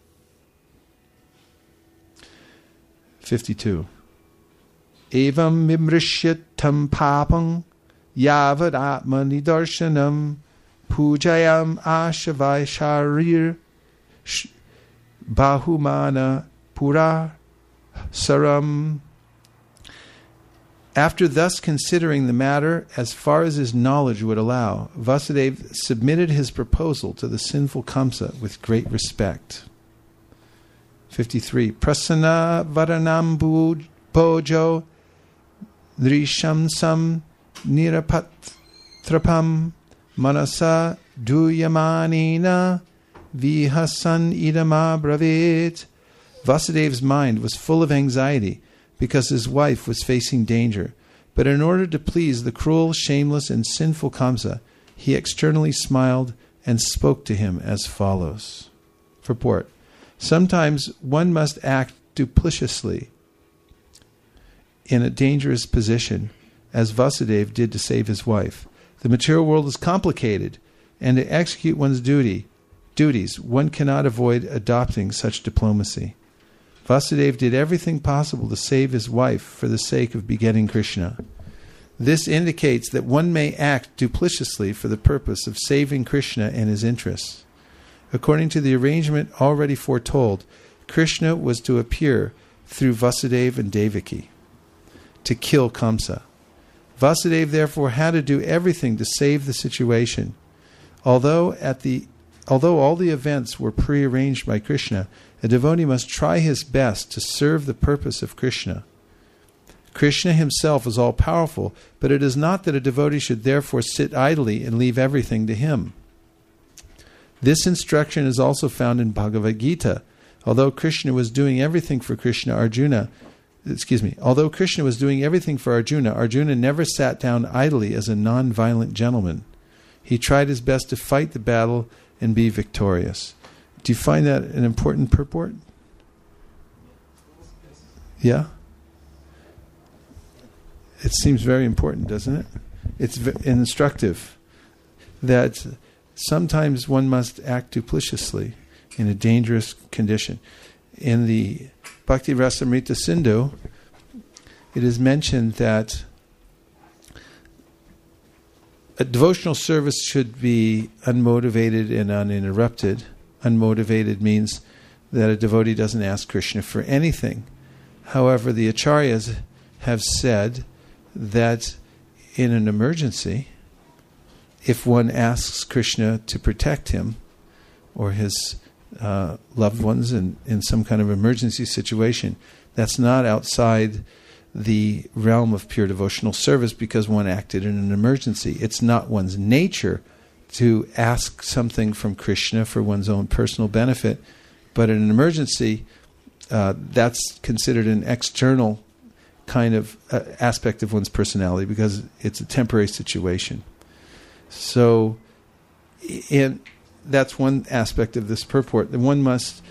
52. Evam mimrishyat tam papam yavad atma nidarshanam pujayam ashavai sharir bahumana pura saram. After thus considering the matter as far as his knowledge would allow, Vasudeva submitted his proposal to the sinful Kamsa with great respect. 53. Prasanna varanam bojo drishamsam nirapatrapam manasa duyamanina vihasan idama bravit. Vasudeva's mind was full of anxiety because his wife was facing danger. But in order to please the cruel, shameless, and sinful Kamsa, he externally smiled and spoke to him as follows. Purport. Sometimes one must act duplicitously in a dangerous position, as Vasudeva did to save his wife. The material world is complicated, and to execute one's duties, one cannot avoid adopting such diplomacy. Vasudeva did everything possible to save his wife for the sake of begetting Krishna. This indicates that one may act duplicitously for the purpose of saving Krishna and his interests. According to the arrangement already foretold, Krishna was to appear through Vasudeva and Devaki to kill Kamsa. Vasudeva therefore had to do everything to save the situation. Although all the events were prearranged by Krishna, a devotee must try his best to serve the purpose of Krishna. Krishna himself is all-powerful, but it is not that a devotee should therefore sit idly and leave everything to him. This instruction is also found in Bhagavad Gita. Although Krishna was doing everything for Arjuna never sat down idly as a non-violent gentleman. He tried his best to fight the battle and be victorious. Do you find that an important purport? Yeah? It seems very important, doesn't it? It's instructive that sometimes one must act duplicitously in a dangerous condition. In the Bhakti Rasamrita Sindhu, it is mentioned that a devotional service should be unmotivated and uninterrupted. Unmotivated means that a devotee doesn't ask Krishna for anything. However, the acharyas have said that in an emergency, if one asks Krishna to protect him or his loved ones in some kind of emergency situation, that's not outside the realm of pure devotional service because one acted in an emergency. It's not one's nature to ask something from Krishna for one's own personal benefit, but in an emergency, that's considered an external kind of aspect of one's personality because it's a temporary situation. So, that's one aspect of this purport. That one must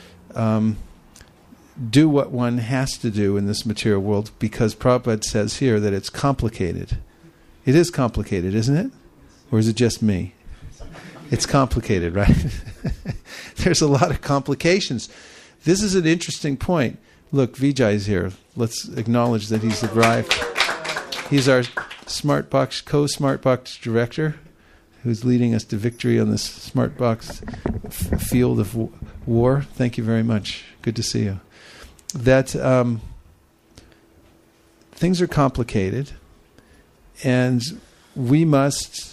do what one has to do in this material world because Prabhupada says here that it's complicated. It is complicated, isn't it? Or is it just me? It's complicated, right? There's a lot of complications. This is an interesting point. Look, Vijay's here. Let's acknowledge that he's arrived. He's our co-Smartbox director, who's leading us to victory on this Smartbox field of war. Thank you very much. Good to see you. That things are complicated, and we must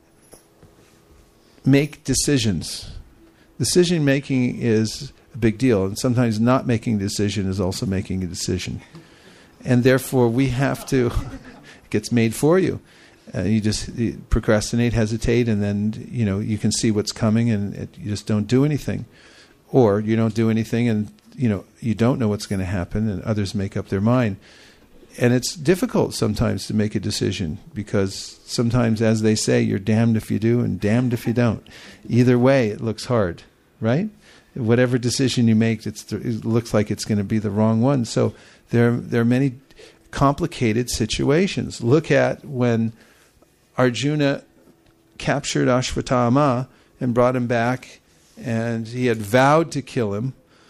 make decisions. Decision making is a big deal, and sometimes not making a decision is also making a decision. And therefore, we have to. It gets made for you. You procrastinate, hesitate, and then you can see what's coming, and you just don't do anything, or you don't do anything, and you don't know what's going to happen, and others make up their mind. And it's difficult sometimes to make a decision, because sometimes, as they say, you're damned if you do and damned if you don't. Either way, it looks hard, right? Whatever decision you make, it looks like it's going to be the wrong one. So there are many complicated situations. Look at when Arjuna captured Ashwatthama and brought him back, and he had vowed to kill him.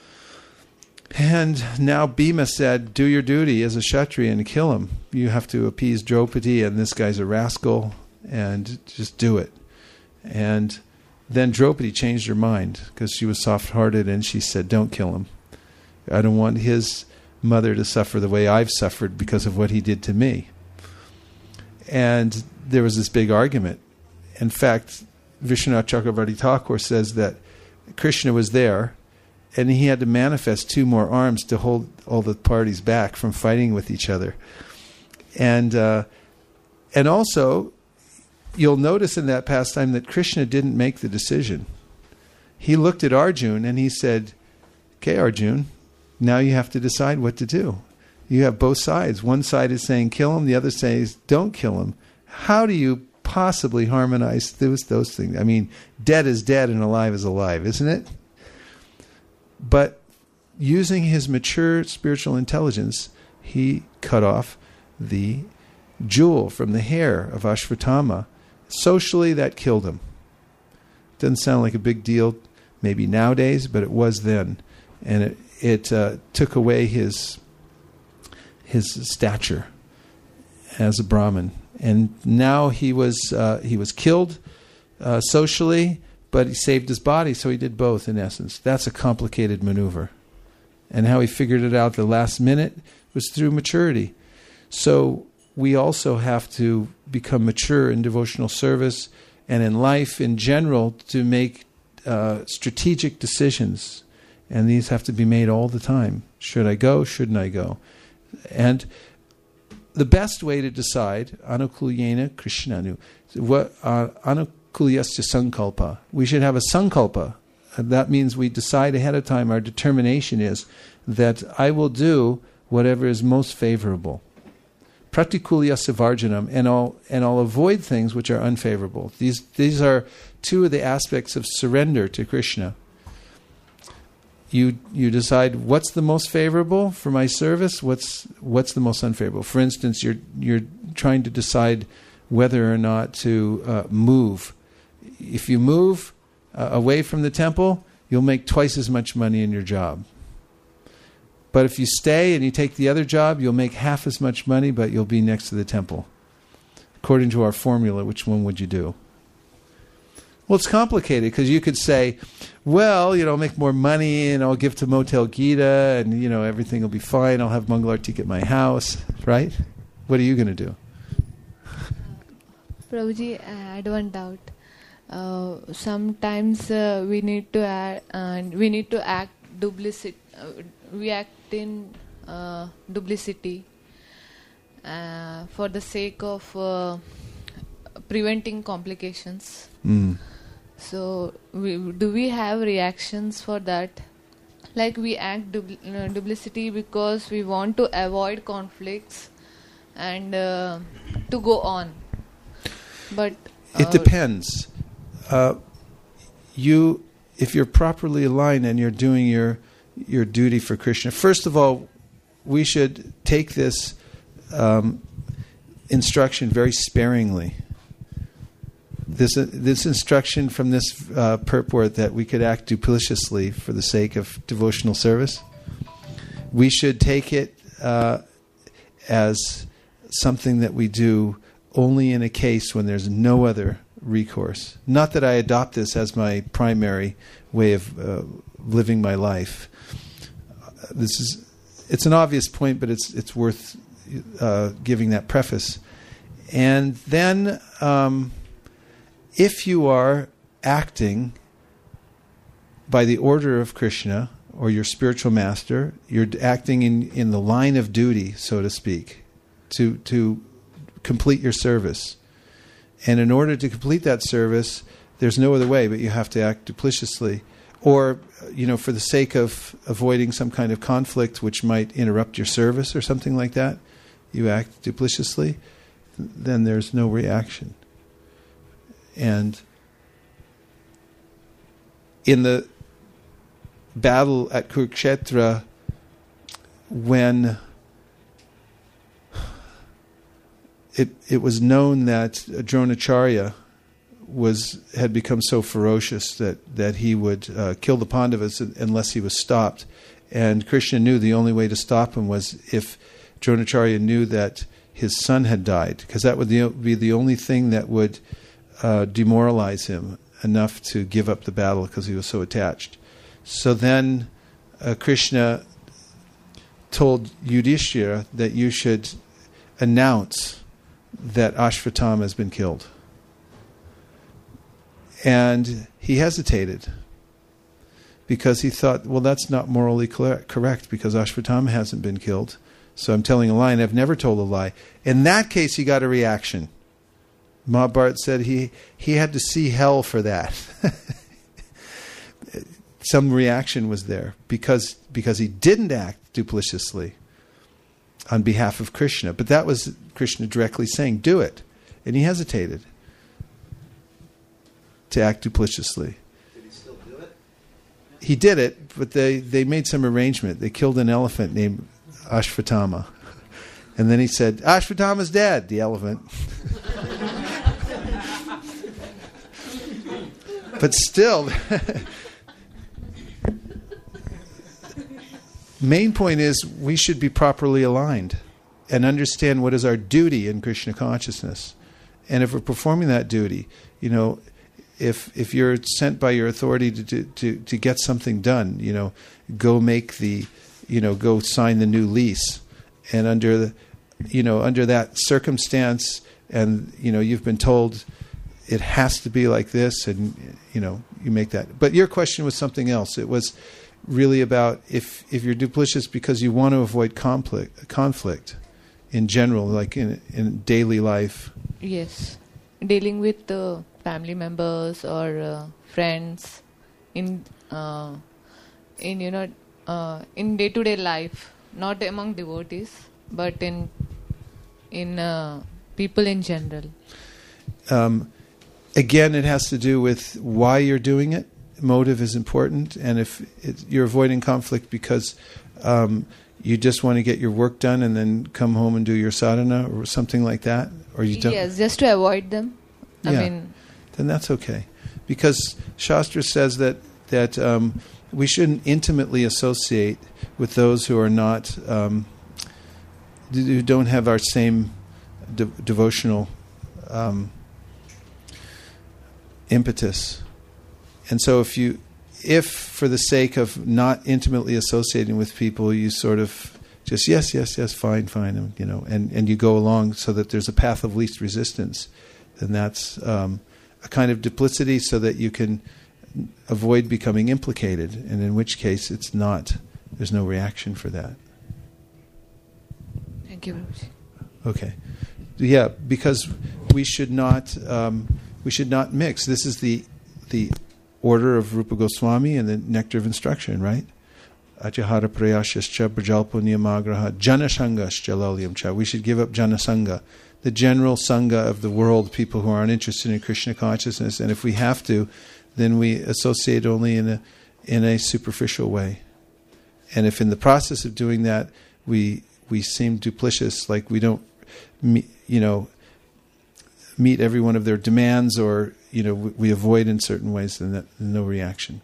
And now Bhima said, do your duty as a Kshatriya and kill him. You have to appease Draupadi, and this guy's a rascal, and just do it. And then Draupadi changed her mind, because she was soft-hearted, and she said, don't kill him. I don't want his mother to suffer the way I've suffered because of what he did to me. And there was this big argument. In fact, Vishwanath Chakravarti Thakur says that Krishna was there, and he had to manifest 2 more arms to hold all the parties back from fighting with each other. And also, you'll notice in that pastime that Krishna didn't make the decision. He looked at Arjuna and he said, okay, Arjuna, now you have to decide what to do. You have both sides. One side is saying kill him, the other says don't kill him. How do you possibly harmonize those things? I mean, dead is dead and alive is alive, isn't it? But using his mature spiritual intelligence, he cut off the jewel from the hair of Ashwatthama. Socially, that killed him. Doesn't sound like a big deal maybe nowadays, but it was then. And it took away his stature as a Brahmin. And now he was killed socially, but he saved his body, so he did both in essence. That's a complicated maneuver. And how he figured it out the last minute was through maturity. So we also have to become mature in devotional service and in life in general to make strategic decisions. And these have to be made all the time. Should I go? Shouldn't I go? And the best way to decide, anukulyena krishnanu, anukulyasya sankalpa. We should have a sankalpa. That means we decide ahead of time, our determination is that I will do whatever is most favorable. Pratikulyasya varjanam, and I'll avoid things which are unfavorable. These are 2 of the aspects of surrender to Krishna. You decide what's the most favorable for my service, what's the most unfavorable. For instance, you're trying to decide whether or not to move. If you move away from the temple, you'll make twice as much money in your job. But if you stay and you take the other job, you'll make half as much money, but you'll be next to the temple. According to our formula, which one would you do? Well, it's complicated because you could say, well, I'll make more money and I'll give to Motel Gita and, everything will be fine. I'll have Mangalartik at my house, right? What are you going to do? Prabhuji, I had one doubt. Sometimes we need to act duplicity. We act in duplicity for the sake of preventing complications. So, do we have reactions for that? Like we act duplicity because we want to avoid conflicts and to go on. But it depends. If you're properly aligned and you're doing your duty for Krishna, first of all, we should take this instruction very sparingly. this instruction from this purport that we could act duplicitously for the sake of devotional service, we should take it as something that we do only in a case when there's no other recourse. Not that I adopt this as my primary way of living my life. It's an obvious point, but it's worth giving that preface. And then, if you are acting by the order of Krishna or your spiritual master, you're acting in the line of duty, so to speak, to complete your service. And in order to complete that service, there's no other way but you have to act duplicitously. Or, for the sake of avoiding some kind of conflict which might interrupt your service or something like that, you act duplicitously, then there's no reaction. And in the battle at Kurukshetra, when it was known that Dronacharya had become so ferocious that he would kill the Pandavas unless he was stopped, and Krishna knew the only way to stop him was if Dronacharya knew that his son had died, because that would be the only thing that would demoralize him enough to give up the battle because he was so attached. So then Krishna told Yudhishthira that you should announce that Ashvatthama has been killed. And he hesitated because he thought, well, that's not morally correct because Ashvatthama hasn't been killed. So I'm telling a lie, and I've never told a lie. In that case, he got a reaction. Mahabharata said he had to see hell for that. Some reaction was there because he didn't act duplicitously on behalf of Krishna. But that was Krishna directly saying, do it. And he hesitated to act duplicitously. Did he still do it? He did it, but they made some arrangement. They killed an elephant named Ashvatthama. And then he said, Ashvatthama's dead, the elephant. But still, main point is we should be properly aligned and understand what is our duty in Krishna consciousness. And if we're performing that duty, if you're sent by your authority to get something done, go make go sign the new lease, and under that circumstance, and you've been told it has to be like this, and you make that. But your question was something else. It was really about if you're duplicitous because you want to avoid conflict in general, like in daily life. Yes, dealing with family members or friends in day-to-day life, not among devotees, but in people in general. Again, it has to do with why you're doing it. Motive is important, and if you're avoiding conflict because you just want to get your work done and then come home and do your sadhana or something like that, or you don't. Yes, just to avoid them. Then that's okay, because Shastra says that we shouldn't intimately associate with those who are not who don't have our same devotional impetus. And so if for the sake of not intimately associating with people, you sort of just yes, fine, and you go along so that there's a path of least resistance, then that's a kind of duplicity so that you can avoid becoming implicated, and in which case there's no reaction for that. Thank you, Prabhuji. Okay. Yeah, because we should not mix. This is the order of Rupa Goswami and the Nectar of Instruction, right? Achahara prayashascha prajalpo niyamagraha janasangascha laliamcha. We should give up janasanga, the general sangha of the world, people who aren't interested in Krishna consciousness, and if we have to, then we associate only in a superficial way. And if in the process of doing that we seem duplicitous, like we don't meet every one of their demands, or we avoid in certain ways, then no reaction.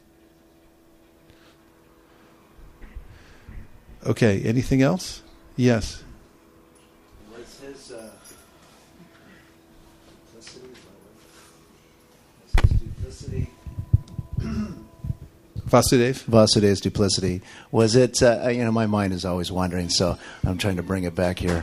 Okay, anything else? Yes. Was his duplicity? Vasudev's duplicity. Was it? My mind is always wandering, so I'm trying to bring it back here.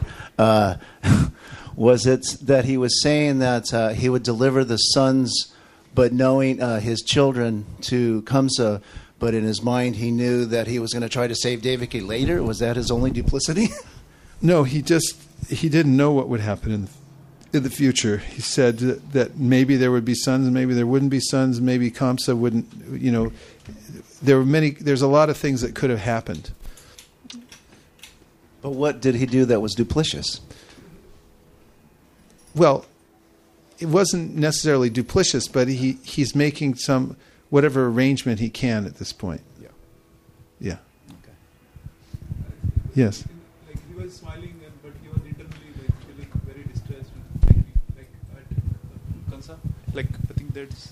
Was it that he was saying that he would deliver the sons, but knowing his children to Kamsa, but in his mind he knew that he was going to try to save Devaki later? Was that his only duplicity? No, he didn't know what would happen in the future. He said that maybe there would be sons, maybe there wouldn't be sons, maybe Kamsa wouldn't. There's a lot of things that could have happened. But what did he do that was duplicitous? Well, it wasn't necessarily duplicitous, but he's making whatever arrangement he can at this point. Yeah. Okay. Yes. Like he was smiling, but he was internally feeling very distressed. Like at Kamsa. Like I think that's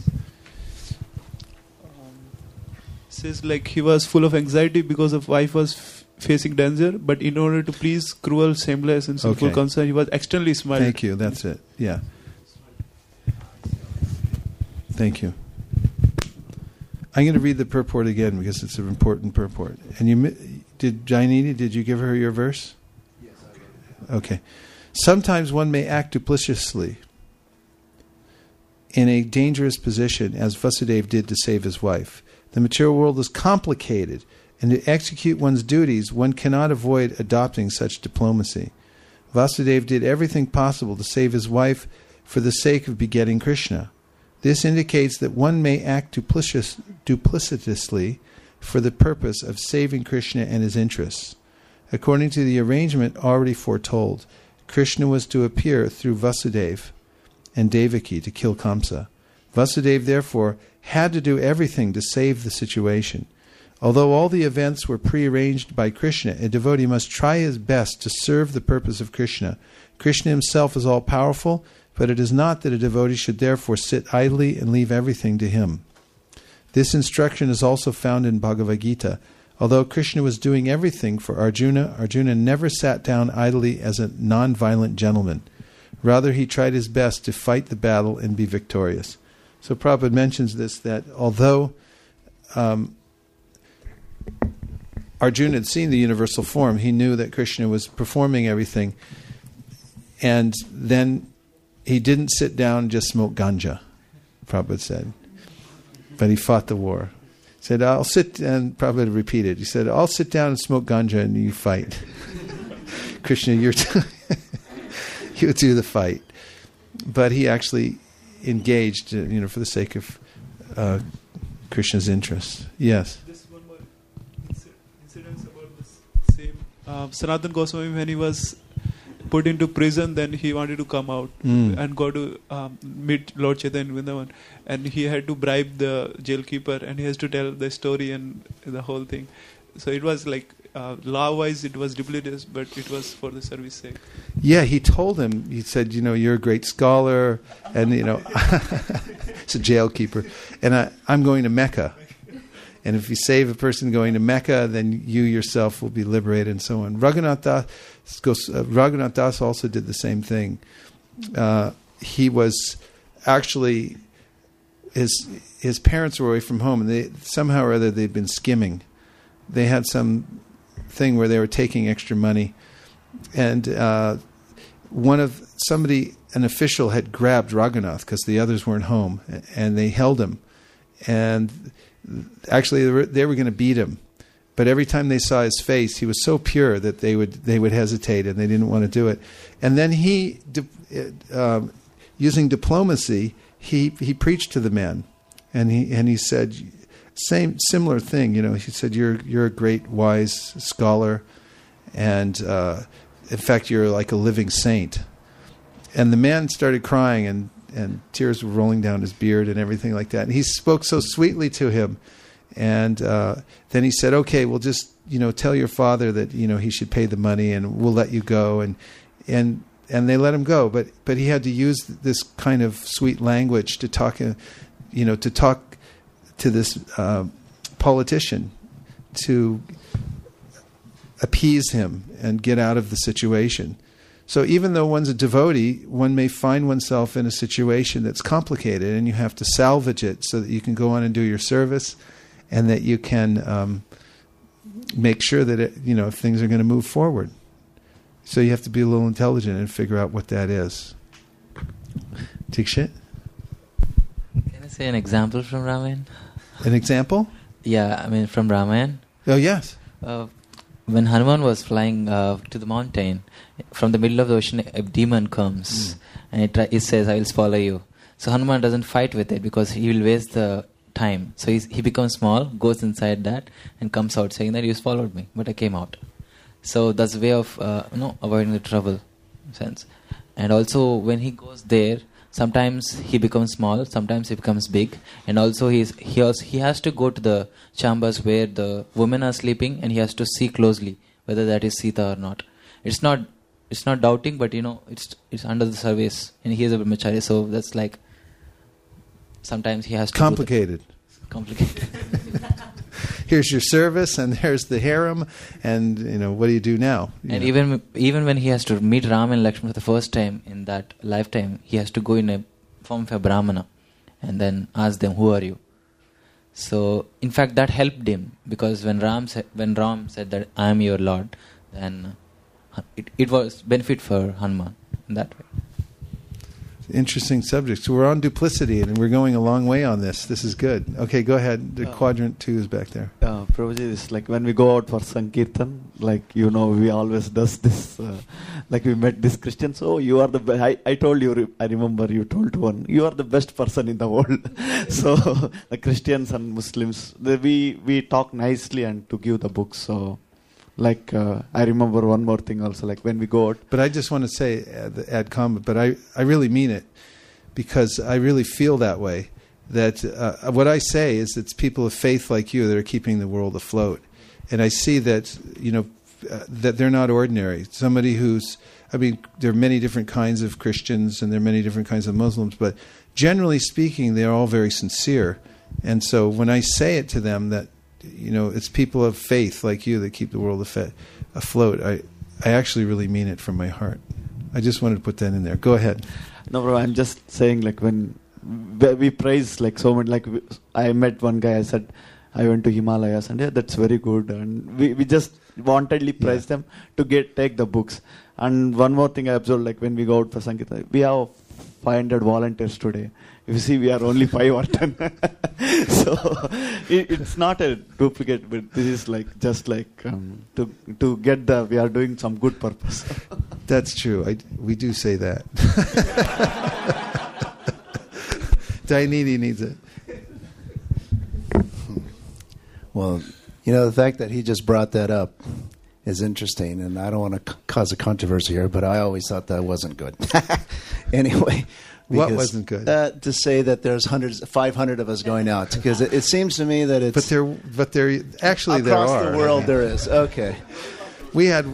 says like he was full of anxiety because of wife was facing danger, but in order to please cruel, shameless, and sinful Kamsa, he was externally smiling. Thank you. That's it. Yeah. Thank you. I'm going to read the purport again because it's an important purport. And Jainini, did you give her your verse? Yes, I did. Okay. Sometimes one may act duplicitously in a dangerous position, as Vasudeva did to save his wife. The material world is complicated, and to execute one's duties, one cannot avoid adopting such diplomacy. Vasudeva did everything possible to save his wife for the sake of begetting Krishna. This indicates that one may act duplicitously for the purpose of saving Krishna and his interests. According to the arrangement already foretold, Krishna was to appear through Vasudeva and Devaki to kill Kamsa. Vasudeva, therefore, had to do everything to save the situation. Although all the events were prearranged by Krishna, a devotee must try his best to serve the purpose of Krishna. Krishna himself is all-powerful, but it is not that a devotee should therefore sit idly and leave everything to him. This instruction is also found in Bhagavad Gita. Although Krishna was doing everything for Arjuna, Arjuna never sat down idly as a non-violent gentleman. Rather, he tried his best to fight the battle and be victorious. So Prabhupada mentions this, that although Arjuna had seen the universal form, he knew that Krishna was performing everything, and then he didn't sit down and just smoke ganja, Prabhupada said. But he fought the war. He said, I'll sit, and Prabhupada repeated, he said, I'll sit down and smoke ganja and you fight. Krishna, you do the fight. But he actually engaged, for the sake of Krishna's interests. Yes? Just one more incident about the same. Sanatana Goswami, when he was put into prison, then he wanted to come out and go to meet Lord Chaitanya in Vrindavan, and he had to bribe the jailkeeper, and he has to tell the story and the whole thing. So it was like law-wise it was duplicitous, but it was for the service sake. Yeah, he told him, he said, you're a great scholar, and it's a jailkeeper, and I'm going to Mecca. And if you save a person going to Mecca, then you yourself will be liberated, and so on. Raghunath Das also did the same thing. He was actually, his parents were away from home, and somehow or other they'd been skimming. They had some thing where they were taking extra money, and an official had grabbed Raghunath because the others weren't home, and they held him, and actually they were going to beat him, but every time they saw his face, he was so pure that they would hesitate, and they didn't want to do it. And then he, using diplomacy, he preached to the man, and he said, similar thing, he said, you're a great wise scholar, and in fact you're like a living saint. And the man started crying, and tears were rolling down his beard and everything like that. And he spoke so sweetly to him, and then he said, okay, we'll just tell your father that he should pay the money, and we'll let you go. And they let him go. But he had to use this kind of sweet language to talk, to talk to this politician to appease him and get out of the situation. So even though one's a devotee, one may find oneself in a situation that's complicated, and you have to salvage it so that you can go on and do your service, and that you can make sure that if things are going to move forward. So you have to be a little intelligent and figure out what that is. Tikshit? Can I say an example from Ramayana? An example? Yeah, I mean from Ramayana. Oh, yes. When Hanuman was flying to the mountain, from the middle of the ocean, a demon comes and it says, "I will follow you." So Hanuman doesn't fight with it because he will waste the time. So he becomes small, goes inside that, and comes out saying that you followed me, but I came out. So that's a way of avoiding the trouble, in sense. And also when he goes there, sometimes he becomes small, sometimes he becomes big, and also he has to go to the chambers where the women are sleeping, and he has to see closely whether that is Sita or not. It's not doubting, but it's under the surface, and he is a brahmachari, so that's like sometimes he has to complicated. Here's your service, and there's the harem, and what do you do now? And even when he has to meet Ram and Lakshmana for the first time in that lifetime, he has to go in a form of a brahmana and then ask them, "Who are you?" So in fact that helped him, because when Ram said that I am your Lord, then it was benefit for Hanuman in that way. Interesting subject. So we're on duplicity, and we're going a long way on this. This is good. Okay, go ahead. The quadrant 2 is back there. Prabhuji, it's like when we go out for Sankirtan, we always does this. We met this Christian, so you are the best. I told you, I remember you told one, you are the best person in the world. So the Christians and Muslims, we talk nicely and to give the books. So I remember one more thing also, when we go out. But I just want to say, add comment, but I really mean it, because I really feel that way. That what I say is it's people of faith like you that are keeping the world afloat. And I see that, that they're not ordinary. Somebody there are many different kinds of Christians and there are many different kinds of Muslims, but generally speaking, they're all very sincere. And so when I say it to them that, it's people of faith like you that keep the world afloat, I actually really mean it from my heart. I just wanted to put that in there. Go ahead. No, bro, I'm just saying, when we praise so much, I met one guy, I said, I went to Himalayas, and that's very good. And we just wantedly praise them to take the books. And one more thing I observed, when we go out for Sankirtan, we have 500 volunteers today. If you see, we are only 5 or 10. So it's not a duplicate, but this is to get we are doing some good purpose. That's true. We do say that. Dainini needs it. Well, the fact that he just brought that up is interesting, and I don't want to cause a controversy here, but I always thought that wasn't good. Anyway. What wasn't good? To say that there's 500 of us going out, because it seems to me that it's... But there actually there are. Across the world there is. Okay. We had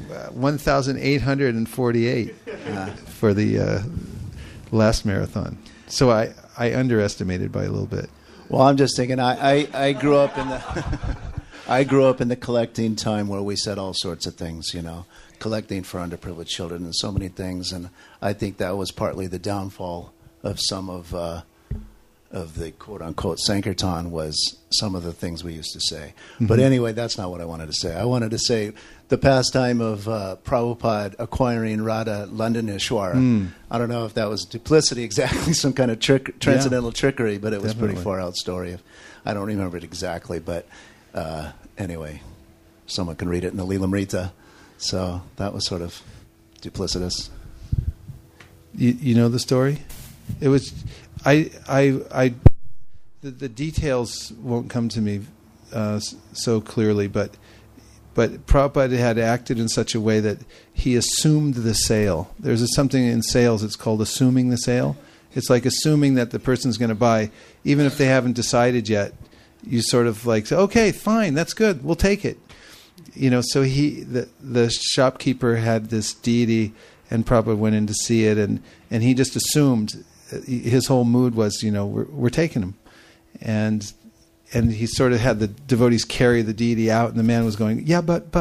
1,848 for the last marathon. So I underestimated by a little bit. Well, I'm just thinking, I grew up in the... I grew up in the collecting time where we said all sorts of things, collecting for underprivileged children and so many things, and I think that was partly the downfall of some of the quote-unquote Sankirtan, was some of the things we used to say. Mm-hmm. But anyway, that's not what I wanted to say. I wanted to say the pastime of Prabhupada acquiring Radha Londoneshwara. I don't know if that was duplicity exactly, some kind of transcendental trickery, but it was a pretty far-out story. I don't remember it exactly, but anyway, someone can read it in the Lilamrita. So that was sort of duplicitous. You know the story? It was, the details won't come to me so clearly, but Prabhupada had acted in such a way that he assumed the sale. There's something in sales, it's called assuming the sale. It's like assuming that the person's going to buy, even if they haven't decided yet. You sort of say, okay, fine, that's good, we'll take it. So the shopkeeper had this deity, and Prabhupada went in to see it, and he just assumed, his whole mood was, we're taking him. And he sort of had the devotees carry the deity out, and the man was going, yeah, but.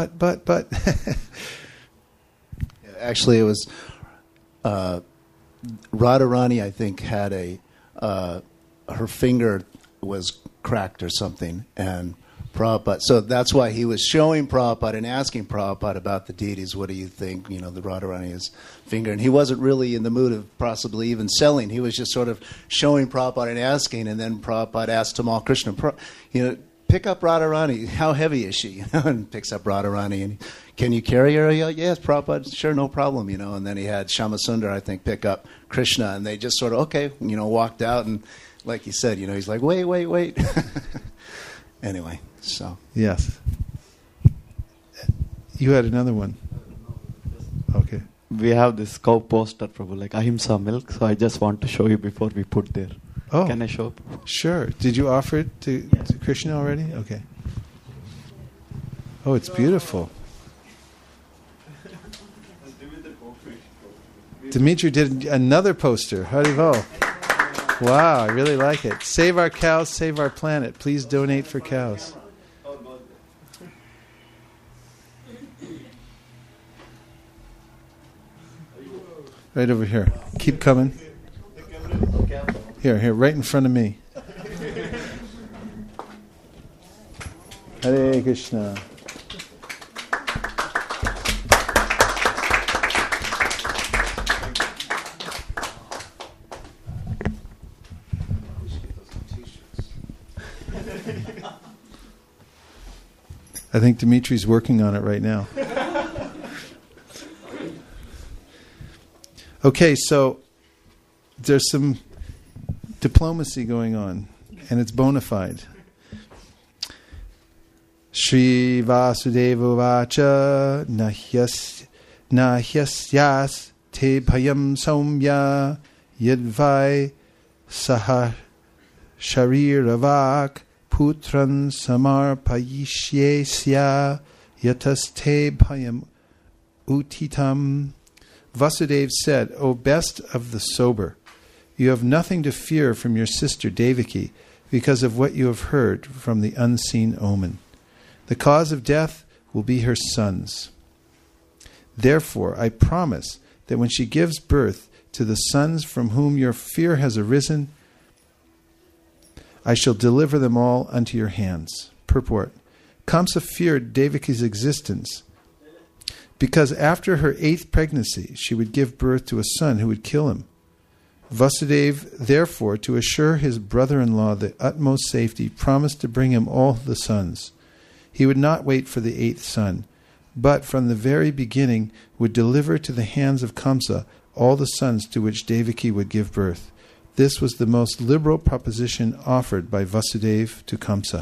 Actually, it was Radharani, I think, had her finger was cracked or something, and Prabhupada, so that's why he was showing Prabhupada and asking Prabhupada about the deities. What do you think? The Radharani's finger, and he wasn't really in the mood of possibly even selling. He was just sort of showing Prabhupada and asking, and then Prabhupada asked Tamal Krishna, pick up Radharani. How heavy is she? And picks up Radharani, and can you carry her? Yes, Prabhupada, sure, no problem. And then he had Shamasundar, I think, pick up Krishna, and they just sort of walked out, and like he said, he's like, wait. Anyway, so. Yes. You had another one. Okay. We have this cow poster, Prabhu, like Ahimsa milk, so I just want to show you before we put there. Oh. Can I show? Sure. Did you offer it to Krishna already? Okay. Oh, it's beautiful. Dimitri did another poster. Haribol. Wow, I really like it. Save our cows, save our planet. Please donate for cows. Right over here. Keep coming. Here, right in front of me. Hare Krishna. I think Dimitri's working on it right now. Okay, so there's some diplomacy going on, and it's bona fide. Shri Vasudeva Vacha Nahyas Te Bhayam Saumya Yadvai Saha Shariravak Putran Samarpayishyesya Yataste Bhayam Utitam. Vasudeva said, O best of the sober, you have nothing to fear from your sister Devaki because of what you have heard from the unseen omen. The cause of death will be her sons. Therefore, I promise that when she gives birth to the sons from whom your fear has arisen, I shall deliver them all unto your hands. Purport. Kamsa feared Devaki's existence because after her 8th pregnancy, she would give birth to a son who would kill him. Vasudeva, therefore, to assure his brother-in-law the utmost safety, promised to bring him all the sons. He would not wait for the 8th son, but from the very beginning would deliver to the hands of Kamsa all the sons to which Devaki would give birth. This was the most liberal proposition offered by Vasudeva to Kamsa.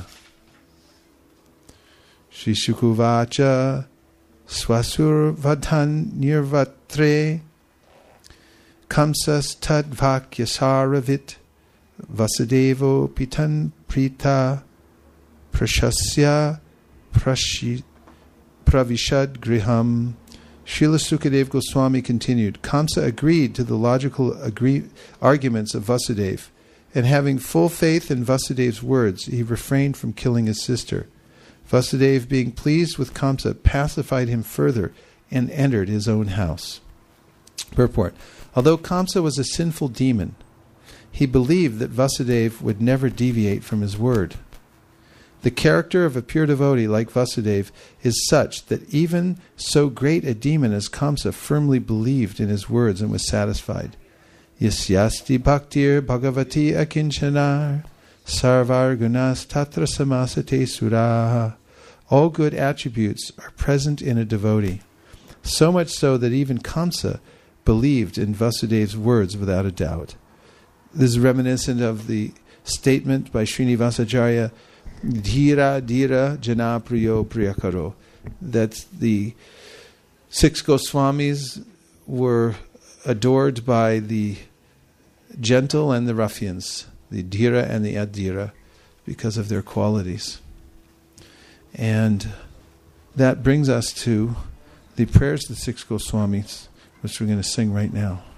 Shri Shukuvacha Swasur Vadhan Nirvatre Kamsas Tadvakyasaravit Vasudevo Pitan Prita Prashasya Pravishad Griham. Srila Sukadeva Goswami continued, Kamsa agreed to the logical arguments of Vasudeva, and having full faith in Vasudeva's words, he refrained from killing his sister. Vasudeva, being pleased with Kamsa, pacified him further and entered his own house. Purport. Although Kamsa was a sinful demon, he believed that Vasudeva would never deviate from his word. The character of a pure devotee like Vasudeva is such that even so great a demon as Kamsa firmly believed in his words and was satisfied. Yasyasti bhaktir bhagavati akinchanar sarvar gunas tatra samasate suraha. All good attributes are present in a devotee, so much so that even Kamsa believed in Vasudeva's words without a doubt. This is reminiscent of the statement by Srinivasacharya, Dhira Dhira Jana Priyo Priyakaro, that the 6 Goswamis were adored by the gentle and the ruffians, the Dhira and the Adhira, because of their qualities. And that brings us to the prayers of the 6 Goswamis, which we're going to sing right now.